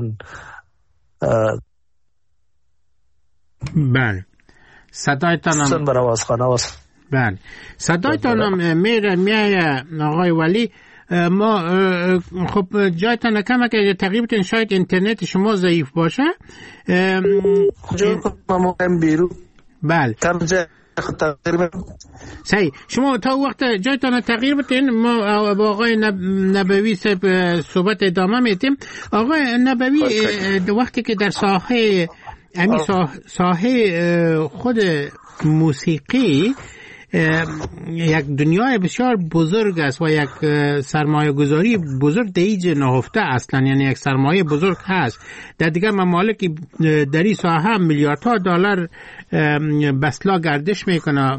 بله صدایتان هم بر آوازخوان آواز بله صدایتان هم میره میایه آقای ولی. ما خب جایتان کمه که تقریبا شاید اینترنت شما ضعیف باشه. کجا ما بیرون بله تقریبا صحیح. شما تا وقت جایتان تغییر بتین ما با آقای نبوی صحبت ادامه میتیم. آقای نبوی وقتی که در ساحه امی ساحه خود موسیقی یک دنیای بسیار بزرگ است و یک سرمایه گذاری بزرگ دیج نهفته اصلا، یعنی یک سرمایه بزرگ هست در دیگر ممالک در این ساحه میلیاردها دلار بسلا گردش میکنه.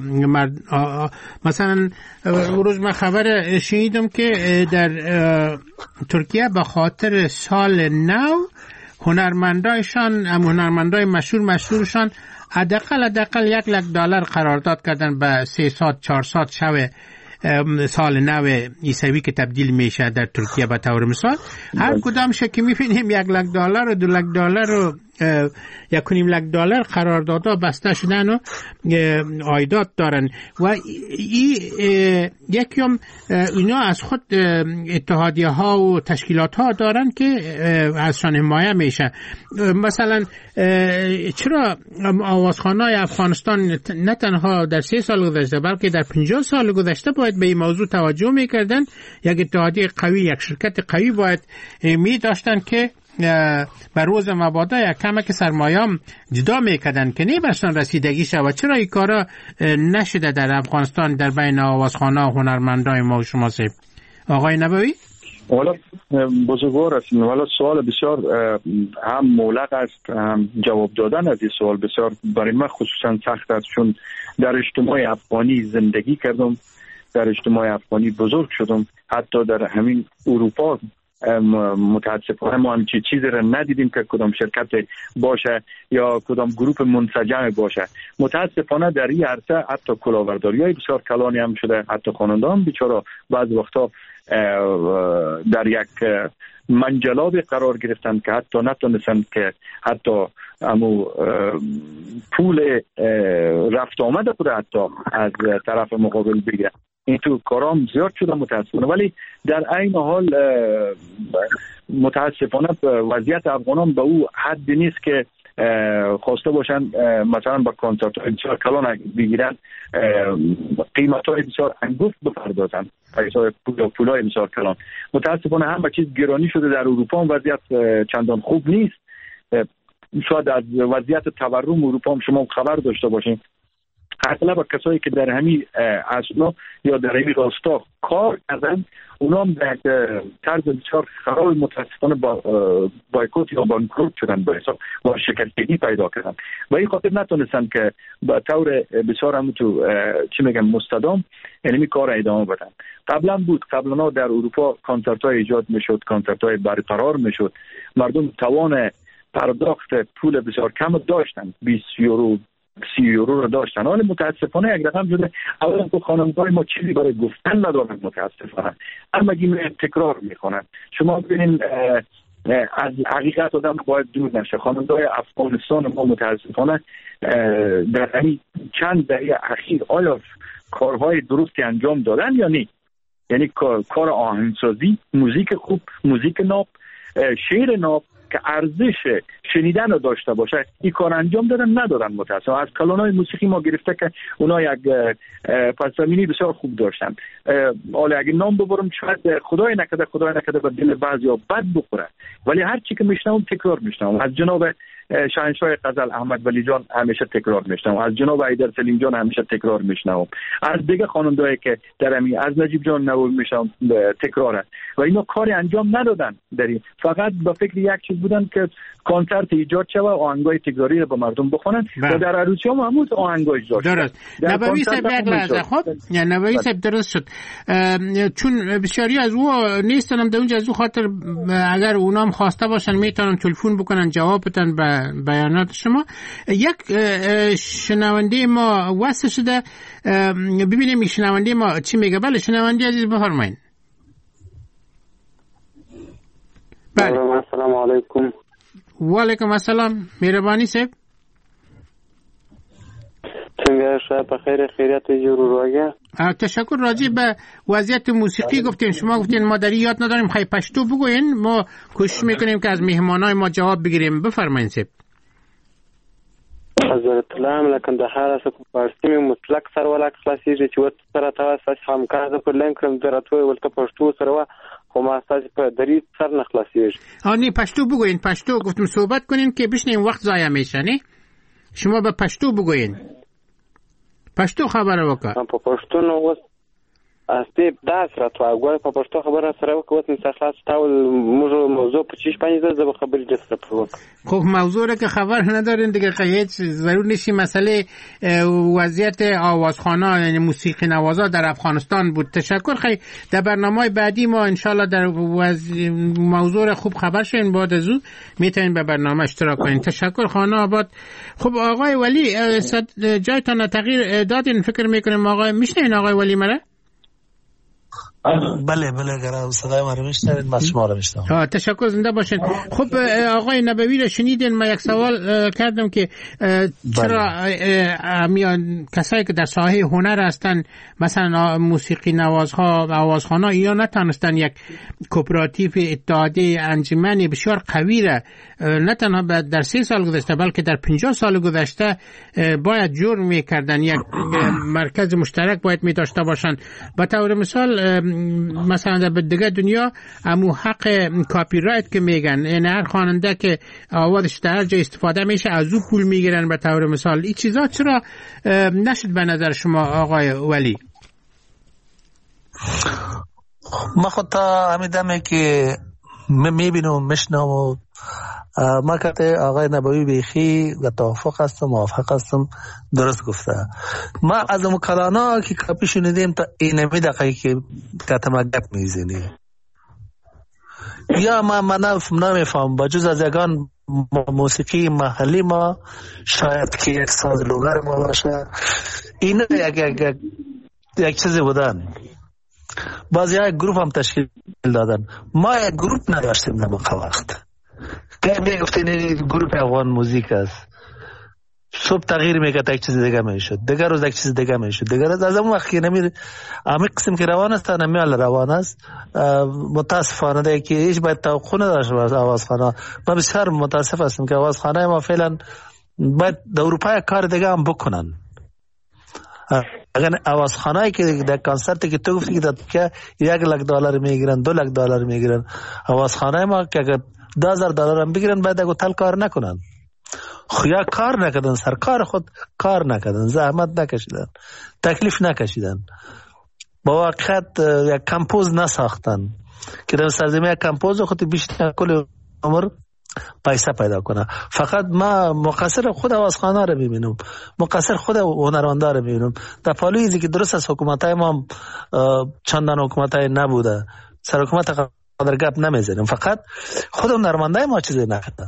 مثلا روز من خبر شنیدم که در ترکیه به خاطر سال نو هنرمندایشان، هنرمندای مشهور مشهورشان حداقل حداقل یک لک دلار قرارداد کردن به سیصد چهارصد شب سال نو عیسوی که تبدیل میشه در ترکیه به طور مثال. هر کدام که میبینیم یک لک دلار و دو لک دلار و یک و نیم لک دلار قراردادها بسته شدن و عایدات دارن و این یکیم اینا از خود اتحادیه ها و تشکیلات ها دارن که ازشان حمایه میشه. مثلا چرا آوازخوان‌های افغانستان نه تنها در سه سال گذشته بلکه در پنجاه سال گذشته باید به این موضوع توجه میکردن؟ یک اتحادیه قوی، یک شرکت قوی باید می داشتن که بر روز مبادا یک کمک سرمایه هم جدا میکردن که نه برشان رسیدگی شد. و چرا این کارا نشده در افغانستان در بین آوازخوان‌ها و هنرمندای ما و شما سیب؟ آقای نبوی؟ والا بزرگوار است. والا سوال بسیار هم مولق است، هم جواب دادن از این سوال بسیار برای من خصوصا سخت است، چون در اجتماع افغانی زندگی کردم، در اجتماع افغانی بزرگ شدم. حتی در همین اروپا متاسفانه ما همچی چیزی را ندیدیم که کدام شرکت باشه یا کدام گروپ منسجم باشه. متاسفانه در این عرصه حتی کلاهبرداری های بسیار کلانی هم شده، حتی خواننده هم بیچاره بعض وقتا در یک منجلاب قرار گرفتن که حتی نتونستن که حتی امو پول رفت آمده خود حتی از طرف مقابل بگیرن. این تو کارام زیاد شده متاسفانه، ولی در عین حال متاسفانه وضعیت افغانان به او حدی نیست که خواسته باشن مثلا با کنسرت های بسیار کلان بگیرن، قیمت های بسیار انگفت بپردازن، پول های بسیار کلان. متاسفانه همه چیز گرانی شده در اروپا، هم وضعیت چندان خوب نیست. شاید از وضعیت تورم اروپا هم شما خبر داشته باشین. اغلب کسایی که در همین اصلا یا در همین راستا کار کردن اونا هم در طرز بسیار خراب متاسفانه با بایکوت یا بانکروت شدن، با حساب با شکستگی پیدا کردن و این خاطر نتونستن که به طور بسیار هم تو چی میگم مستدام یعنی کار ادامه بدن. قبلا بود، قبلا در اروپا کنسرت های ایجاد میشد، کنسرت های برقرار میشد، مردم توان پرداخت پول بسیار کم داشتن، بیست یورو سی یورو رو داشتن. حالا متاسفانه یک رقم شده. اولا که خانم‌های ما چیزی برای گفتن ندارن متاسفانه، اما گیم تکرار میکنن. شما ببینید از حقیقت آدم باید دور نشه. خانم‌های افغانستان ما متاسفانه در همین چند دهه اخیر آیا کارهای درستی انجام دادن یا نه؟ یعنی کار آهنگسازی، موزیک خوب، موزیک ناب، شعر ناب که ارزش شنیدن رو داشته باشه، این کار انجام دادن ندادن متاسفانه. از کلانای موسیقی ما گرفته که اونا یک پس‌زمینی بسیار خوب داشتن. حالا اگه نام ببرم شاید خدای نکرده خدای نکرده به دل بعضیا بد بخوره، ولی هر چی که میشنم تکرار میشنم. از جناب شاهنشاه غزل احمد ولی جان همیشه تکرار میشنم، از جناب حیدر سلیم جان همیشه تکرار میشنم، از دیگه خواننده‌ای که در همین از نجیب جان نوایی میشنم تکراره و اینا کاری انجام ندادن. در این فقط به فکر یک چیز بودن که کنسرت ایجاد شود، آهنگای تکراری رو به مردم بخونن و در عروسی هم همون آهنگای ایجاد شد. درست. نبوی صاحب یک لحظه خب نبوی صاحب درست شد، چون بسیاری از او نیستن در اونجا، از او خاطر اگر اونام خواسته باشن میتونن تلفن بکنن جواب بدن به بیانات شما. یک شنونده ما واسه شده، ببینیم این شنونده ما چی میگه. بله شنونده عزیز بفرمایید. بله السلام علیکم. و علیکم السلام. مهربانی صاحب څنګه شاید بخیر خیریت جور راگه. تشکر. راجع به وضعیت موسیقی گفتین، شما گفتین ما در یاد نداریم، خیلی پشتو بگوین، ما کوشش میکنیم که از مهمانای ما جواب بگیریم. بفرمایید صاحب. حضرت الله لکن د هر څه په فارسی می مطلق سره ولا خلاصيږي چې وت سره تاسو همکار د پر لنکرم دراتوي ولته پښتو سره وا خو ما تاسو په دری سر نه خلاصيږي. آنی پښتو بگوین. پښتو گفتم صحبت کنین که بشنیم وقت ضایع میشه. نه شما به پښتو بگوین. پښتو خبره وکړه. په پښتو نو اوس استه داس را تو هغه په پښتو خبره سره وکوت نه څخه تاول موږ موضوع په چیش باندې زه خبرې دسته پروک. خب موضوع را که خبر ندارین دیگه هیچ ضرور نیست. مسئله وضعیت آوازخوانان یعنی موسیقی نوازا در افغانستان بود. تشکر خیلی. در برنامه بعدی ما انشالله در وضع... موضوع خوب خبر شوین. بعد از او میتونین به برنامه اشتراک کنین. تشکر خانه آباد. خب آقای ولی جایتان تغییر دادین فکر میکنیم. آقای میشنین آقای ولی مرا؟ بله بله گرام صدای ما رو میشنوید، من شما رو میشنوم. تشکر، زنده باشین. خب آقای نبوی رو شنیدین. من یک سوال کردم که چرا میان کسایی که در ساحه هنر هستن مثلا موسیقی نوازها و آوازخوان‌ها یا نتونستن یک کوپراتیو اتحادیه انجمنی بسیار قوی را نه تنها در سه سال گذشته بلکه در پنجاه سال گذشته باید جور میکردن، یک مرکز مشترک باید می داشته باشن. به طور مثال مثلا در دیگه دنیا امو حق کاپی رایت که میگن، یعنی هر خواننده که آوازش در جای استفاده میشه از او پول میگیرن به طور مثال. این چیزا چرا نشد به نظر شما آقای ولی؟ ما خود تا همیدمه که میبینم میشنم و ما که آقای نبوی بیخی و توافق هستم موافق هستم، درست گفته. ما از اون کلانا که کپی شنیدیم تا اینمی دقیقی که کتما گپ میزنی یا ما من نمیفهم با جز از یکان موسیقی محلی ما شاید که یک ساز لوگر ما باشه، این یک یک یک چیزی بودن. بعضی ها گروپ هم تشکیل دادن، ما یک گروپ نداشتیم در موقع وقت که می گفتین گروپ افغان موزیک است. صبح تغییر میکرد یک چیز دیگه میشد، دیگر روز یک چیز دیگه میشد، دیگر روز از اون وقت که نمیر امی قسم که روان است نمیال روان است. متاسفانه دیگه که هیچ باید توقع نداشت از آوازخانه. ما بسیار متاسف هستم که آوازخانه ما فعلا باید در اروپا کار دیگه هم بکنن. اگر آوازخانه‌ای که در کنسرتی که تو گفتی که یک لک دلار میگیرن، دو لک دلار میگیرن، آوازخانه ما که اگر ده هزار دلار هم بگیرن باید اگه تل کار نکنن. خیا کار نکردن، سرکار خود کار نکردن، زحمت نکشیدن، تکلیف نکشیدن، با واقعیت یک کمپوز نساختن که در سرزمین کمپوز خود بیشتر کل عمر پیسه پیدا کنه. فقط ما مقصر خود آوازخوان‌ها رو میبینم، مقصر خود هنرمندا رو میبینم. در پالویزی که درست از حکومتای ما چندان حکومتای نبوده، سر حکومت قدر گپ نمیزنیم، فقط خود هنرمندای ما چیزی نکردن.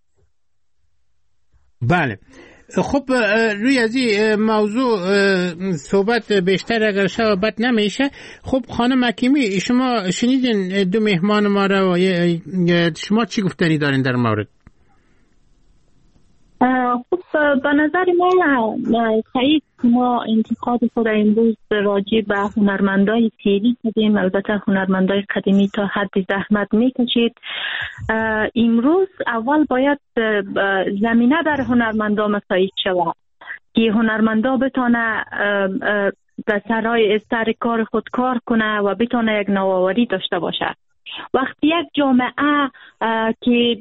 بله خب روی از این موضوع صحبت بیشتر اگر شبت نمیشه. خب خانم حکیمی شما شنیدین دو مهمان ما را و شما چی گفتنی دارین در مورد؟ خب به نظر ما خیلی ما انتقاد خود امروز راجع به هنرمندای فعلی کردیم. البته هنرمندای قدیمی تا حد زحمت میکشید. امروز اول باید زمینه در هنرمندا مساعد شود که هنرمندا بتونه به سرای سر کار خود کار کنه و بتونه یک نوآوری داشته باشه. وقتی یک جامعه که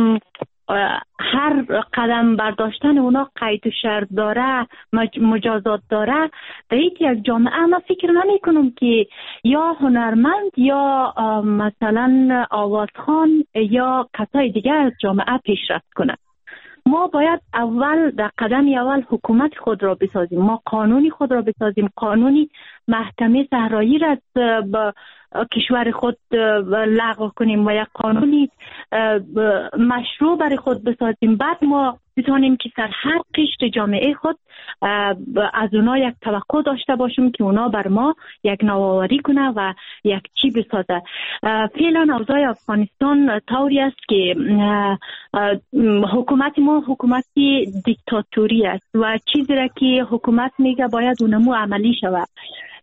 هر قدم برداشتن اونا قید و شرط داره، مجازات داره، در یک جامعه ما فکر نمی کنم که یا هنرمند یا مثلا آوازخوان یا کسای دیگه از جامعه پیشرفت کنه. ما باید اول در قدم اول حکومت خود را بسازیم، ما قانونی خود را بسازیم، قانونی محکمه صحرایی را با کشور خود لغو کنیم و یک قانونی مشروع برای خود بسازیم. بعد ما بتونیم که سر هر قشر جامعه خود از اونا یک توقع داشته باشیم که اونا بر ما یک نوآوری کنه و یک چی بسازه. فعلا اوضاع افغانستان طوری است که حکومت ما حکومتی دیکتاتوری است و چیزی را که حکومت میگه باید اونمو عملی شود.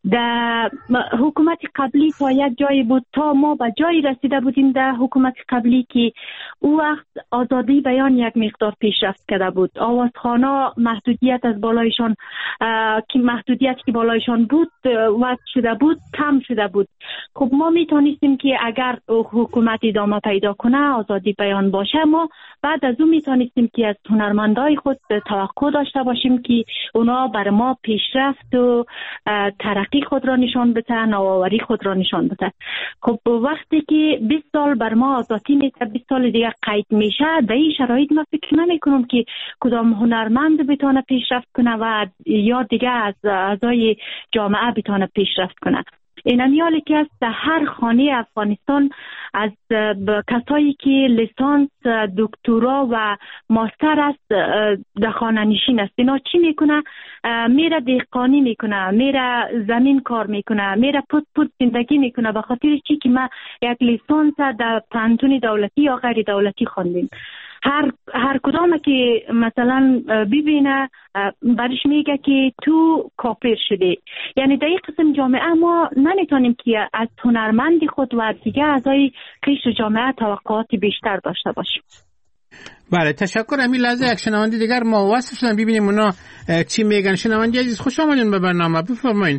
در حکومت قبلی تا یک جایی بود، تا ما به جایی رسیده بودیم در حکومت قبلی که او وقت آزادی بیان یک مقدار پیشرفت کرده بود. آوازخوانا محدودیت از بالایشان که محدودیت که بالایشان بود وقت شده بود، کم شده بود. خب ما میتونستیم که اگر حکومت ادامه پیدا کنه، آزادی بیان باشه، ما بعد از اون میتونستیم که از هنرمندای خود توقع داشته باشیم که اونا بر ما پیشرفت و ترقی خود را نشان بده، نوآوری خود را نشان بده. خب وقتی که بیست سال بر ما آزادی میده، بیست سال دیگه قید میشه، در این شرایط ما فکر نمی کنم که کدام هنرمند بتونه پیشرفت کنه و یا دیگه از اعضای جامعه بتونه پیشرفت کنه. این امیالی که از هر خانه افغانستان از کسایی که لیسانس، دکترا و ماستر است در خانه نشین است، اینا چی میکنه؟ میره دهقانی میکنه، میره زمین کار میکنه، میره پود پود زندگی میکنه. به خاطر چی که ما یک لیسانس در پانتون دولتی یا غیر دولتی خواندیم. هر هر کدام که مثلا ببینه برش میگه که تو کافر شده. یعنی در این قسم جامعه ما نمیتونیم که از هنرمند خود و دیگه اعضای قشر جامعه توقعات بیشتر داشته باشیم. بله، تشکر. همین لحظه یک شنونده دیگر ما وصل شدن، ببینیم اونا چی میگن. شنونده عزیز خوش آمدین به برنامه، بفرمایین.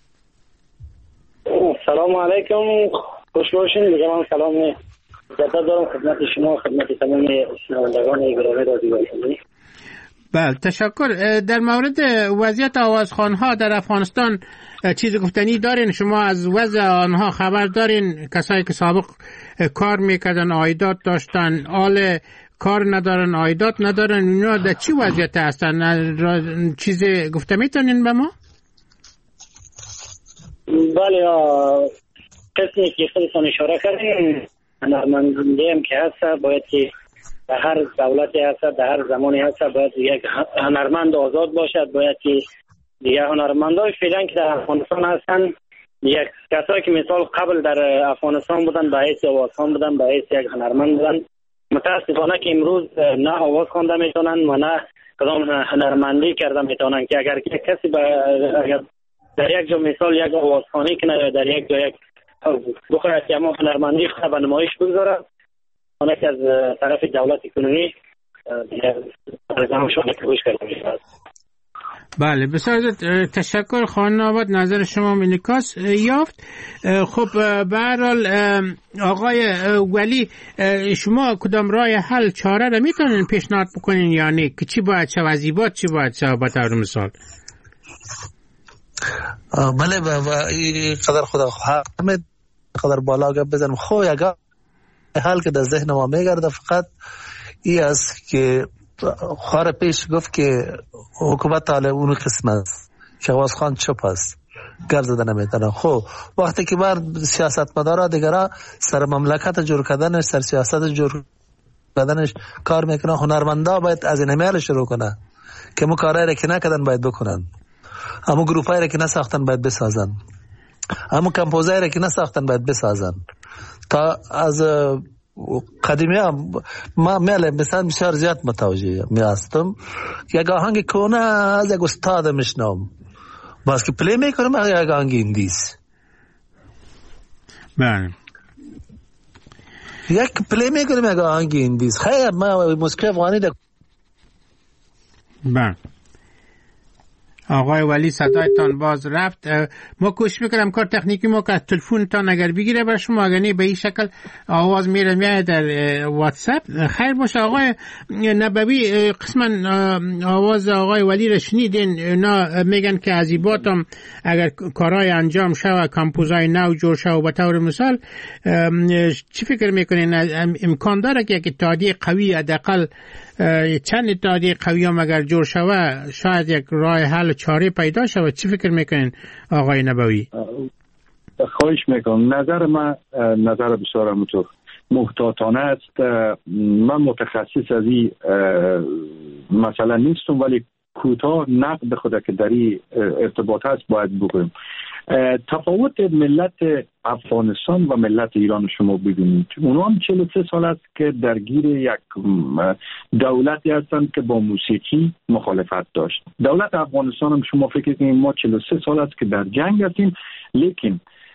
سلام علیکم، خوش باشین. دیگه من سلام جدید دارم خدمت شما، خدمت تمام شنوندگان گرامی رادیو آزادی. بله، تشکر. در مورد وضعیت آوازخوان‌ها در افغانستان چیز گفتنی دارین؟ شما از وضع آنها خبر دارین؟ کسایی که سابق کار میکردن، عایدات داشتن، آل کار ندارن، عایدات ندارن، اینا در چی وضعیت هستن؟ چیز گفته میتونین به ما؟ بله، قسمی که خودتان اشاره کردین، هنرمندی هم که هست باید که در هر دولتی هست، در هر زمانی هست باید یک هنرمند آزاد باشد. باید که دیگه هنرمندای فعلا که در افغانستان هستن، یک کسایی که مثال قبل در افغانستان بودن به حیث آوازخوان بودن، به حیث یک هنرمند بودن، متاسفانه که امروز نه آواز خوانده میتونن و نه کدام هنرمندی کرده میتونن. که اگر کسی در یک جا مثال یک آوازخوانی کنه یا در یک جا یک بخواهد که اما هنرمندی خود به نمایش بگذاره، آنه که از طرف دولت کنونی ارزمشان کبوش کرده میشود. بله، بسیار تشکر. خانم آباد، نظر شما انعکاس یافت. خب به هر حال آقای ولی، شما کدام راه حل چاره را میتونین پیشنهاد بکنین یا نه؟ که چی باید شود، وظیفات چی باید شود به طور مثال؟ بله، و این قدر خدا همه قدر بالا گپ بزنم. خو یک حل که در ذهن ما میگرده فقط ای است که خواهر پیش گفت که حکومت حالا اون قسم است که آوازخوان چپ است، گر زده نمیتونه. خب وقتی که بر سیاست مدارا دیگرا سر مملکت جور کردنش، سر سیاست جور کردنش کار میکنه، هنرمندا باید از این امیال شروع کنه که مو کارایی که نکردن باید بکنن، همو گروپایی که نساختن باید بسازن، همو کمپوزایی که نساختن باید بسازن. تا از قدیمی هم ما میاله مثلا بسیار زیاد متوجه می هستم. یک آهنگ کنه از یک استاد میشنم، باز که پلی میکنم یک آهنگ اندیز. بله، یک پلی میکنم یک آهنگ اندیز. خیر، ما موسیقی افغانی ده. بله آقای ولی، صدایتان باز رفت. ما کوشش میکنم کار تکنیکی ما که تلفن تان اگر بگیره بر شما، اگر نه به این شکل آواز میره میاد در واتساپ. خیر باشه. آقای نبوی، قسما آواز آقای ولی را شنیدین. اینا میگن که عزیبات هم اگر کارهای انجام شود، کمپوزای نو جور شود به طور مثال، چی فکر میکنین امکان داره که یک اتحادیه قوی، حداقل چند اتحادیه قوی هم اگر جور شود، شاید یک راه حل چاره پیدا شود؟ چی فکر میکنین آقای نبوی؟ خواهش میکنم. نظر من نظر بسیار محتاطانه است. من متخصص از این مسئله نیستم، ولی کوتاه نقد خود که در این ارتباط هست باید بگویم. تفاوت ملت افغانستان و ملت ایران شما ببینید، اونا هم چهل و سه سال است که درگیر یک دولتی هستند که با موسیقی مخالفت داشت. دولت افغانستان هم شما فکر کنید ما چهل و سه سال است که در جنگ هستیم، لیکن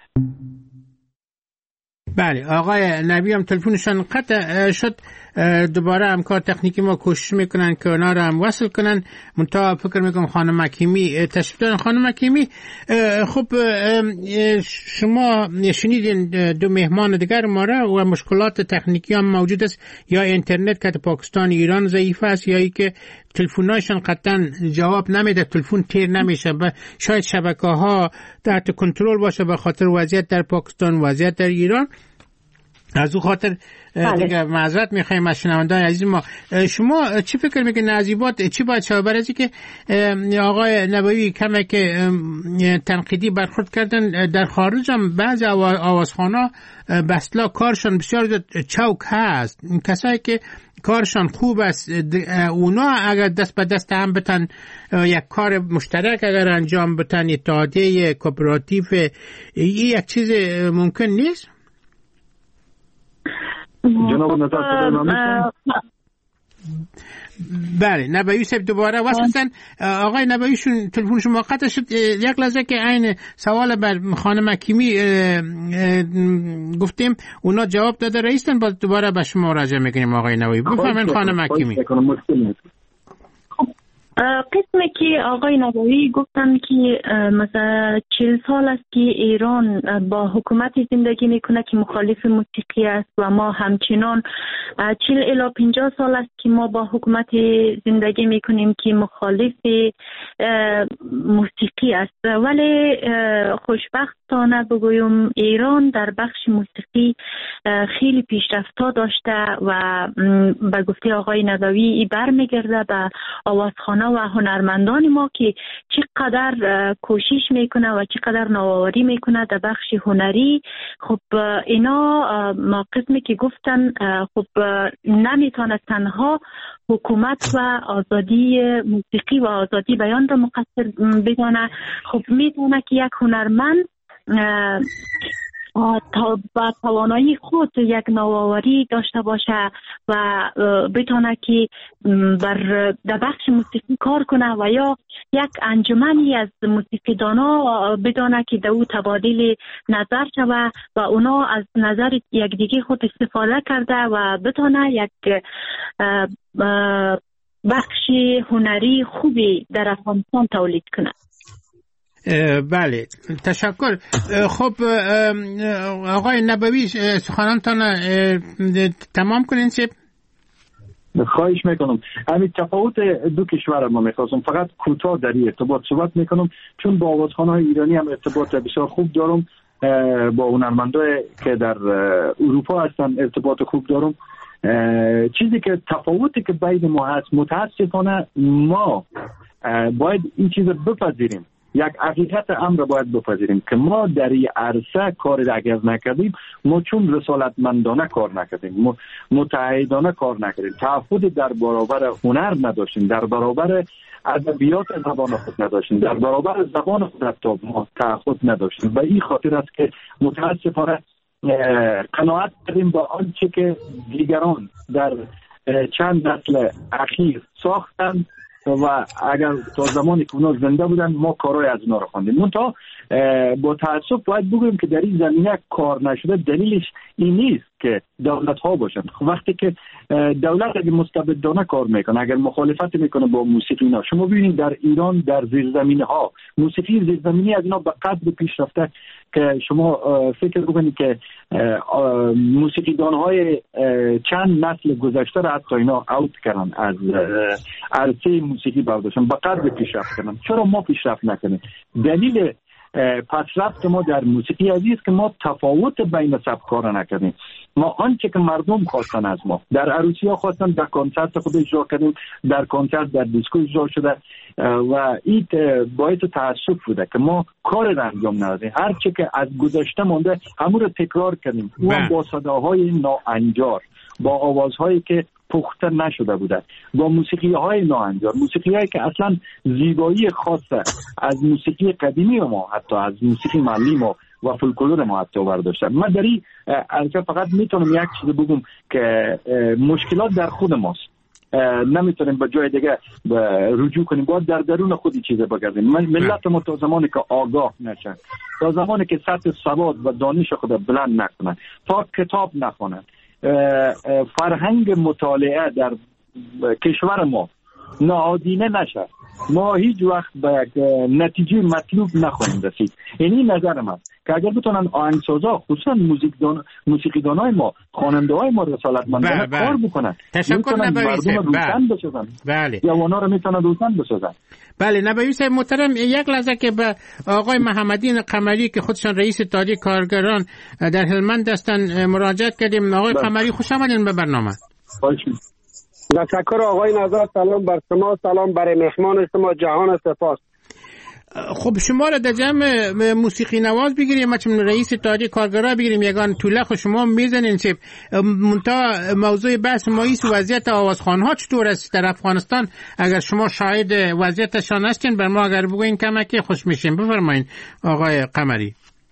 بله آقای نبی هم تلفنشان قطع شد. دوباره همکار تکنیکی ما کوشش میکنن که اونا رو هم وصل کنن. منتها فکر میکنم خانم حکیمی تشریف دارن. خانم حکیمی خب شما شنیدین دو مهمان دیگر ما را و مشکلات تکنیکی هم موجود است، یا اینترنت که پاکستان ایران ضعیف است، یا ای که تلفن‌هاشون قطعا جواب نمیده، تلفن تیر نمیشه، شاید شبکه ها تحت کنترل باشه به خاطر وضعیت در پاکستان، وضعیت در ایران. از او خاطر دیگه معذرت میخوایم از شنوندگان عزیز ما. شما چی فکر میکنید نظیبات چی باید شود برای اینکه آقای نبوی کمی که تنقیدی برخورد کردن، در خارج هم بعضی آوازخوانا بسلا کارشان بسیار چوک هست، کسایی که کارشان خوب است اونا اگر دست به دست هم بتن یک کار مشترک اگر انجام بتن، اتحادیه کوپراتیو، یک چیز ممکن نیست؟ جناب نظر بله نبوی صاحب دوباره واسطن. آقای نبویشون تلفن شما قطع شد. یک لحظه که عین سوال بر خانم حکیمی گفتیم اونا جواب داده رئیسن، باز دوباره به شما راجع میکنیم. آقای نبوی بفرمایید خانم حکیمی. قسمی که آقای نبوی گفتن که مثلا چهل سال است که ایران با حکومتی زندگی میکنه که مخالف موسیقی است و ما همچنان چهل الی پنجاه سال است که ما با حکومت زندگی میکنیم که مخالف موسیقی است. ولی خوشبختانه بگویم ایران در بخش موسیقی خیلی پیشرفت داشته و به گفته آقای نبوی برمیگرده به آوازخانه و هنرمندان ما که چقدر کوشش میکنه و چقدر نوآوری میکنه در بخش هنری. خب اینا ما قسمی که گفتن خب نمیتونه تنها حکومت و آزادی موسیقی و آزادی بیان را مقصر بدانه. خب میتونه که یک هنرمند تا با توانایی خود یک نوآوری داشته باشه و بتونه که بر در بخش موسیقی کار کنه و یا یک انجمنی از موسیقیدانا بدانه که در او تبادل نظر شوه و اونا از نظر یکدیگه خود استفاده کرده و بتونه یک بخش هنری خوبی در افغانستان تولید کنه. بله تشکر. خب آقای نبوی سخنانتان تمام کنین. چه خواهش میکنم. همین تفاوت دو کشور ما میخواستم فقط کوتاه در این ارتباط صحبت میکنم، چون با آوازخوان‌های ایرانی هم ارتباط بسیار خوب دارم، با هنرمندای که در اروپا هستن ارتباط خوب دارم. چیزی که تفاوتی که بین ما هست، متاسفانه ما باید این چیز بپذیریم، یک حقیقت امر باید بپذیریم که ما در این عرصه کار اگر نکردیم، ما چون رسالتمندانه کار نکردیم، متحدانه کار نکردیم، تعهد در برابر هنر نداشتیم، در برابر ادبیات زبان خود نداشتیم، در برابر زبان خود حتی ما تعهد نداشتیم. و این خاطر است که متاسفانه قناعت کردیم با آنچه که دیگران در چند نسل اخیر ساختند و اگر تا زمانی که اونا زنده بودن ما کارهای از اونا رو خواندیم. منتها با تأسف باید بگویم که در این زمینه کار نشده. دلیلش این نیست که دولت ها باشن. وقتی که دولت اگر مستبدانه کار میکنه، اگر مخالفت میکنه با موسیقی اینا، شما ببینید در ایران در زیرزمینه ها موسیقی زیرزمینی از اینا به قدر پیشرفته که شما فکر بکنید که موسیقیدان های چند نسل گذشته را حتی اینا اوت کردن، از عرصه موسیقی برداشتن، به قدر پیشرفت کردن. چرا ما پیشرفت نکنیم؟ دلیل پسرفت ما در موسیقی عزیز که ما تفاوت بین سبک‌ها را نکردیم. ما آنچه که مردم خواستن از ما، در عروسی ها خواستن، در کنسرت خود اجرا کردیم، در کنسرت در دیسکو اجرا شده و این باعث تأسف بوده که ما کار را انجام ندادیم. هر چه که از گذشته مونده همون رو تکرار کردیم، اون با صداهای ناانجار، با آوازهایی که پخته نشده بوده با موسیقی های ناهنجار، موسیقی هایی که اصلا زیبایی خاصه از موسیقی قدیمی ما، حتی از موسیقی محلی ما و فولکلور ما حتی برداشتن. من در این فقط میتونم یک چیز بگم که مشکلات در خود ماست، نمیتونیم به جای دیگه رجوع کنیم، باید در درون خودی چیز بگردیم. ملت ما تا زمانی که آگاه نشن، تا زمانی که سطح سواد و دانش خود بلند نکنن، تا کتاب نخونن، فرهنگ مطالعه در کشور ما نهادینه نشه، ما هیچ وقت به یک نتیجه مطلوب نخواهیم رسید. یعنی نظر من که اگر بتونن آهنگسازا، خصوصا موزیکدان موسیقیدانای ما، خواننده‌های ما رسالتمندانه کار بکنن، تشکر نبوی صاحب. بله جوانا رو میتونن روشن بسازن. بله نبوی صاحب محترم، یک لحظه که به آقای محمدین قمری که خودشان رئیس اتحادیه کارگران در هلمند هستند مراجعت کردیم. آقای بله. قمری خوش آمدین به برنامه. خوش تشکر آقای نظر، سلام بر شما، سلام برای مهمان شما، جهان سپاس. خب شما را در جمع موسیقی نواز بگیریم، ما چون رئیس اتحادیه کارگرها بگیریم، یگان طوله خود شما میزنین سیب منتها موضوع بحث ما ایست وضعیت آوازخوان‌ها چطور است در افغانستان. اگر شما شاهد وضعیتشان هستین بر ما اگر بگوین کمکی خوش میشیم. بفرمایین آقای قمری.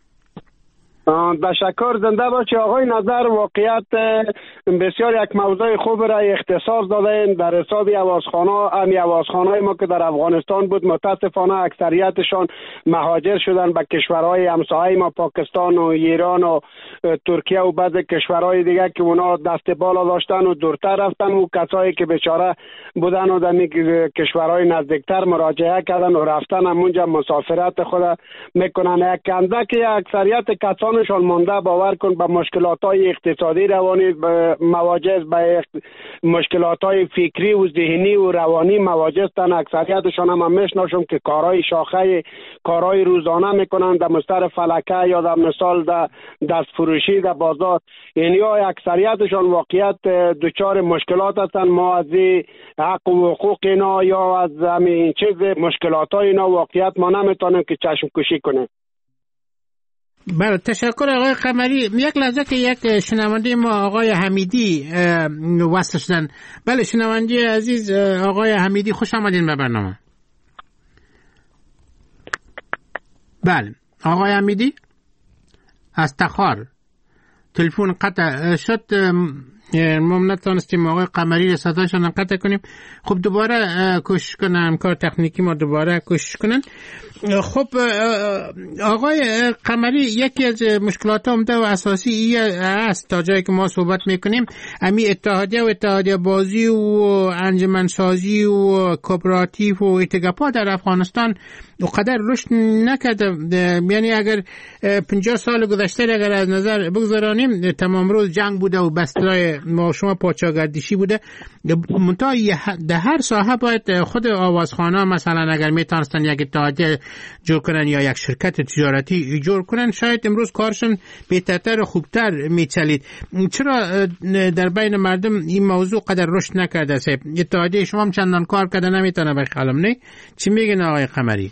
تشکر، زنده باشی آقای نظر. واقعیت بسیار یک موضوع خوب را اختصاص دادین در حساب آوازخوان‌ها. امی آوازخوان‌های ما که در افغانستان بود متاسفانه اکثریتشان مهاجر شدن به کشورهای همسایه ما، پاکستان و ایران و ترکیه و بعض کشورهای دیگه که اونا دست بالا داشتن و دورتر رفتن، و کسایی که بیچاره بودن و در کشورهای نزدیکتر مراجعه کردن و رفتن همونجا مسافرت خود میکنن. یک اندکی اکثریت کسان شان مونده باور کن به مشکلات‌های اقتصادی روانی مواجه، به مشکلات‌های فکری و ذهنی و روانی مواجه هستند. اکثریتشان هم میشناسم که کارهای شاخه، کارهای روزانه میکنن در مستر فلکه یا در مثال در دست فروشی در بازار. یعنی اکثریتشان واقعیت دچار مشکلات هستند. ما از حق و حقوق اینا یا از همین چیز مشکلات‌های اینا واقعیت ما نمیتونیم که چشم کشی کنیم. بله تشکر آقای قمری. یک لحظه که یک شنونده ما آقای حمیدی وصل شدن. بله شنونده عزیز آقای حمیدی خوش آمدین به برنامه. بله آقای حمیدی از تخار تلفن قطع شد، ما نتونستیم آقای قمری را صداشون قطع کنیم. خب دوباره کوشش کنم، کار تکنیکی ما دوباره کوشش کنن. خب آقای قمری یکی از مشکلات عمده و اساسی ای است تا جایی که ما صحبت میکنیم امی اتحادیه و اتحادیه بازی و انجمنسازی و کوپراتیو و اتگاپا در افغانستان قدر رشد نکرده. یعنی اگر پنجاه سال گذشته اگر از نظر بگذارانیم تمام روز جنگ بوده و بسترهای ما شما پادشاهگردشی بوده، منتها در هر ساحه باید خود آوازخوان‌ها مثلا اگر میتونستن یک اتحادیه جور کنن یا یک شرکت تجارتی جور کنن شاید امروز کارشون بهترتر و خوبتر میچلید. چرا در بین مردم این موضوع قدر رشد نکرده؟ صاحب اتحادیه شما هم چندان کار کرده نمیتونه به خیالم نه. چی میگن آقای قمری؟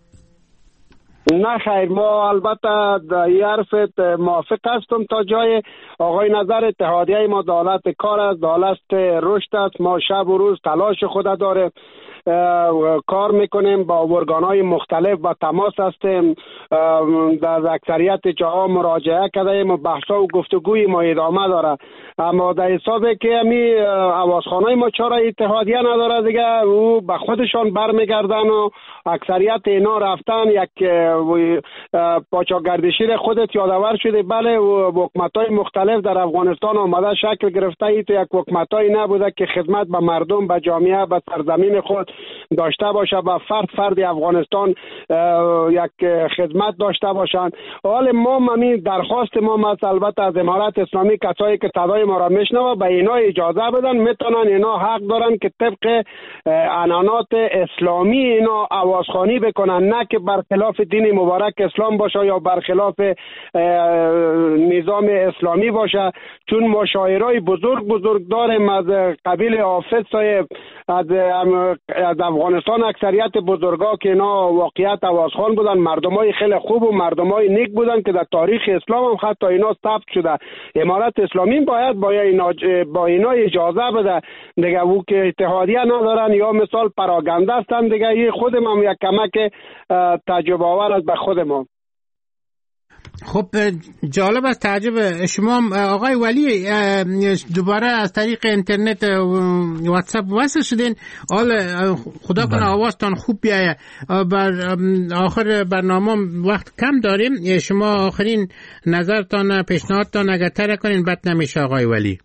نه خیر، ما البته در این حرفت موافق هستم تا جای آقای نظر. اتحادیه ما دولت کار است، دولت رشد است. ما شب و روز تلاش خود داره کار میکنیم، با ارگان‌های مختلف با تماس هستیم، در اکثریت جاها مراجعه کردیم و بحث‌ها و گفتگوی ما ادامه داره. اما در حسابی که همی آوازخوان‌های ما چرا اتحادیه نداره دیگه، او به خودشان برمیگردن و اکثریت اینا رفتن یک پاچاگردشی خودت یادآور شده. بله حکومت‌های مختلف در افغانستان آمده شکل گرفته، ای تو یک حکومت‌هایی نبوده که خدمت به مردم، به جامعه، به سرزمین خود داشته باشه، به فرد فرد افغانستان یک خدمت داشته باشند. حال ما همین درخواست ما مثلا البته از امارت اسلامی کسایی که صدای ما را میشنوه به اینا اجازه بدن، میتونن اینا حق دارن که طبق عنعنات اسلامی اینا آوازخوانی بکنن، نه که برخلاف دین مبارک اسلام باشه یا برخلاف نظام اسلامی باشه. چون ما شاعرای بزرگ بزرگ داریم از قبیل حافظ صاحب، از از افغانستان اکثریت بزرگا که اینا واقعیت آوازخوان بودن، مردمای خیلی خوب و مردمای نیک بودن که در تاریخ اسلام هم حتی اینا ثبت شده. امارت اسلامی باید با اینا با اینا اجازه بده دیگه. او که اتحادیه ندارن یا مثال پراگنده هستن دیگه. این خودم هم یک کمک تجربه آور است به خود ما. خب جالب است، تعجب شما آقای ولی دوباره از طریق اینترنت واتساپ وصل شدین. حال خدا کنه آوازتان خوب بیایه. بر آخر برنامه وقت کم داریم، شما آخرین نظرتان پیشنهادتان اگر تر کنین بد نمیشه آقای ولی.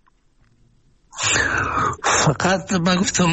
فقط من گفتم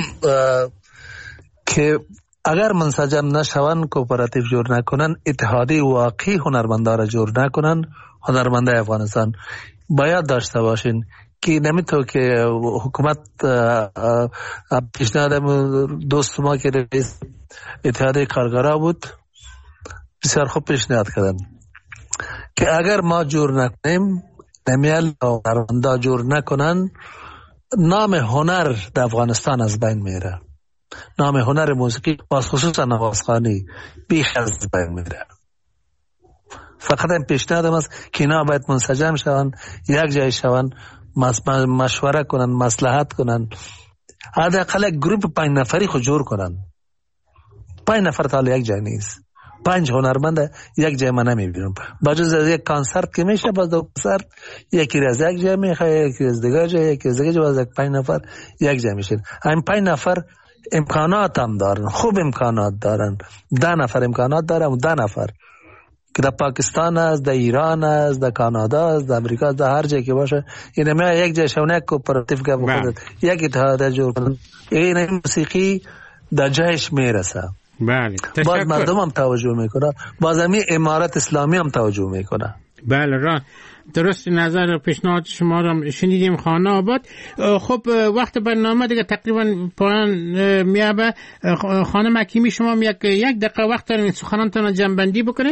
که اگر منسجم نشون، کوپراتیو جور نکنن، اتحادی واقعی هنرمندا را جور نکنن، هنرمندای افغانستان باید داشته باشین که نمیتونه که حکومت پیشنهاد دوست ما که رئیس اتحادیه کارگرا بود بسیار خوب پیشنهاد کردن که اگر ما جور نکنیم، نمیال هنرمندا جور نکنن، نام هنر در افغانستان از بین میره. نام هنر موسیقی باز خصوصا نوازخوانی بیش از بین میره. فقط این پیشنهادم است که اینا باید منسجم شون، یک جای شون، مشوره کنن، مصلحت کنن، حداقل یک گروپ پنج نفری خود جور کنن. پنج نفر تا یک جای نیست، پنج هنرمند یک جای من نمیبینم. بجز از یک کانسرت که میشه، باز دو کانسرت یکی از یک جای میخواه، یکی از دیگر جای، یکی از دیگر جای، باز یک پنج نفر یک جای میشین. این پنج نفر امکانات هم دارن، خوب امکانات دارن. ده نفر امکانات دارن و ده نفر که در پاکستان است، در ایران است، در کانادا است، در امریکا است، در هر جایی که باشه، این میاد یک جای شونه یک کوپراتیو که بخودت یک اتحاد جور کنن، این موسیقی در جایش میرسه. بله، باز مردم هم توجه میکنه، باز همی امارت اسلامی هم توجه میکنه. بله را درست، نظر پیشنهاد شما را شنیدیم خانه آباد. خب وقت برنامه دیگه تقریبا پایان میابه. خانم حکیمی شما یک یک دقیقه وقت دارین سخنانتون جمع‌بندی بکنین.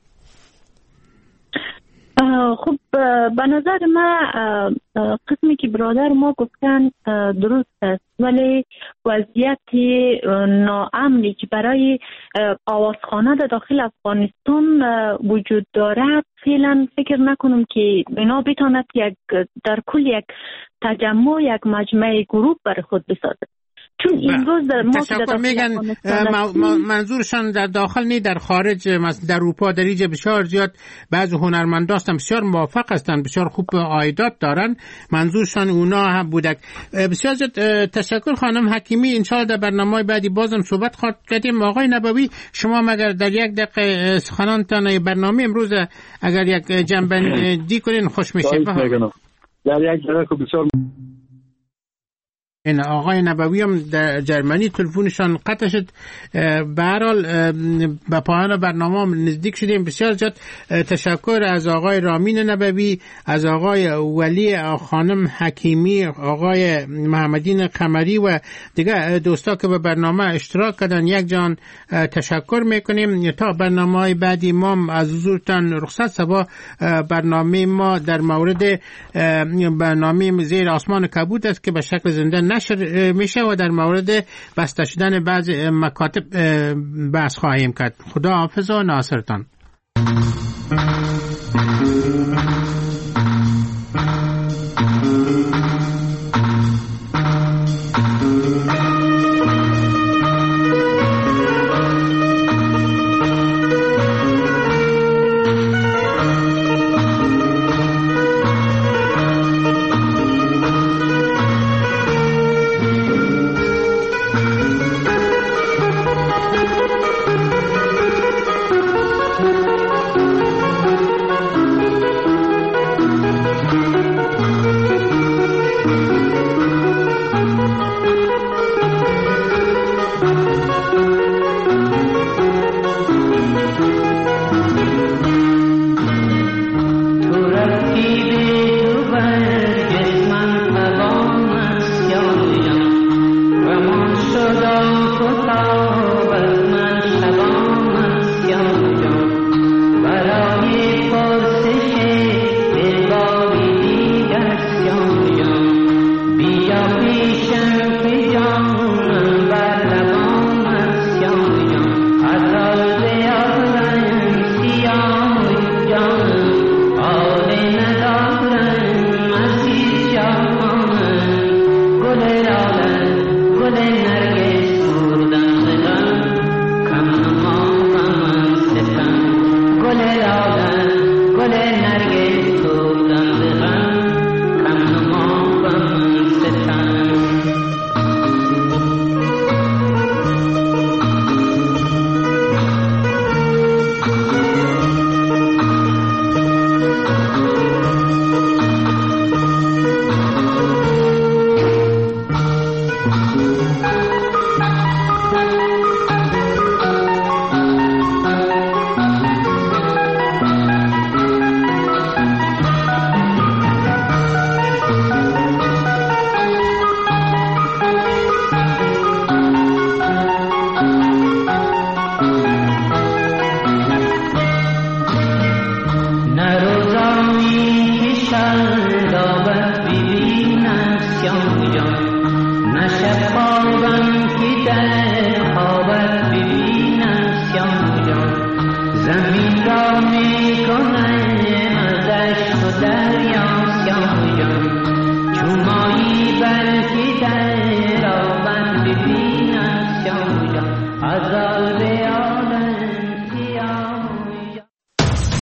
خب به نظر ما قسمی که برادر ما گفتن درست است، ولی وضعیت ناامنی که برای آوازخانه در داخل افغانستان وجود دارد، فعلا فکر نکنم که اینا بتاند یک در کل یک تجمع، یک مجمع گروه برای خود بسازد. چون امروز در ما تشکر میگن منظورشان در داخل نی در خارج، مثلا در اروپا در اینجا بسیار زیاد بعضی هنرمندان هستن بسیار موفق هستن، بسیار خوب عایدات دارن، منظورشان اونا هم بودک. بسیار زیاد تشکر خانم حکیمی. ان شاءالله در برنامه بعدی بازم صحبت خواهد کردیم. آقای نبوی شما مگر در یک دقیقه سخنانتان برنامه امروز اگر یک جنبندی کنین خوش میشه. در یک دقیقه بسیار این آقای نبوی هم در جرمنی تلفنشان قطع شد. به هر حال به پایان برنامه هم نزدیک شدیم. بسیار زیاد تشکر از آقای رامین نبوی، از آقای ولی، خانم حکیمی، آقای محمدین قمری و دیگر دوستا که به برنامه اشتراک کردن. یک جان تشکر میکنیم. تا برنامه بعدی ما از حضورتان رخصت. صبح برنامه ما در مورد برنامه زیر آسمان کبود است که به شکل زنده نشر میشه و در مورد بسته شدن بعض مکاتب بحث خواهیم کرد. خدا حافظ و ناصرتان. جان جان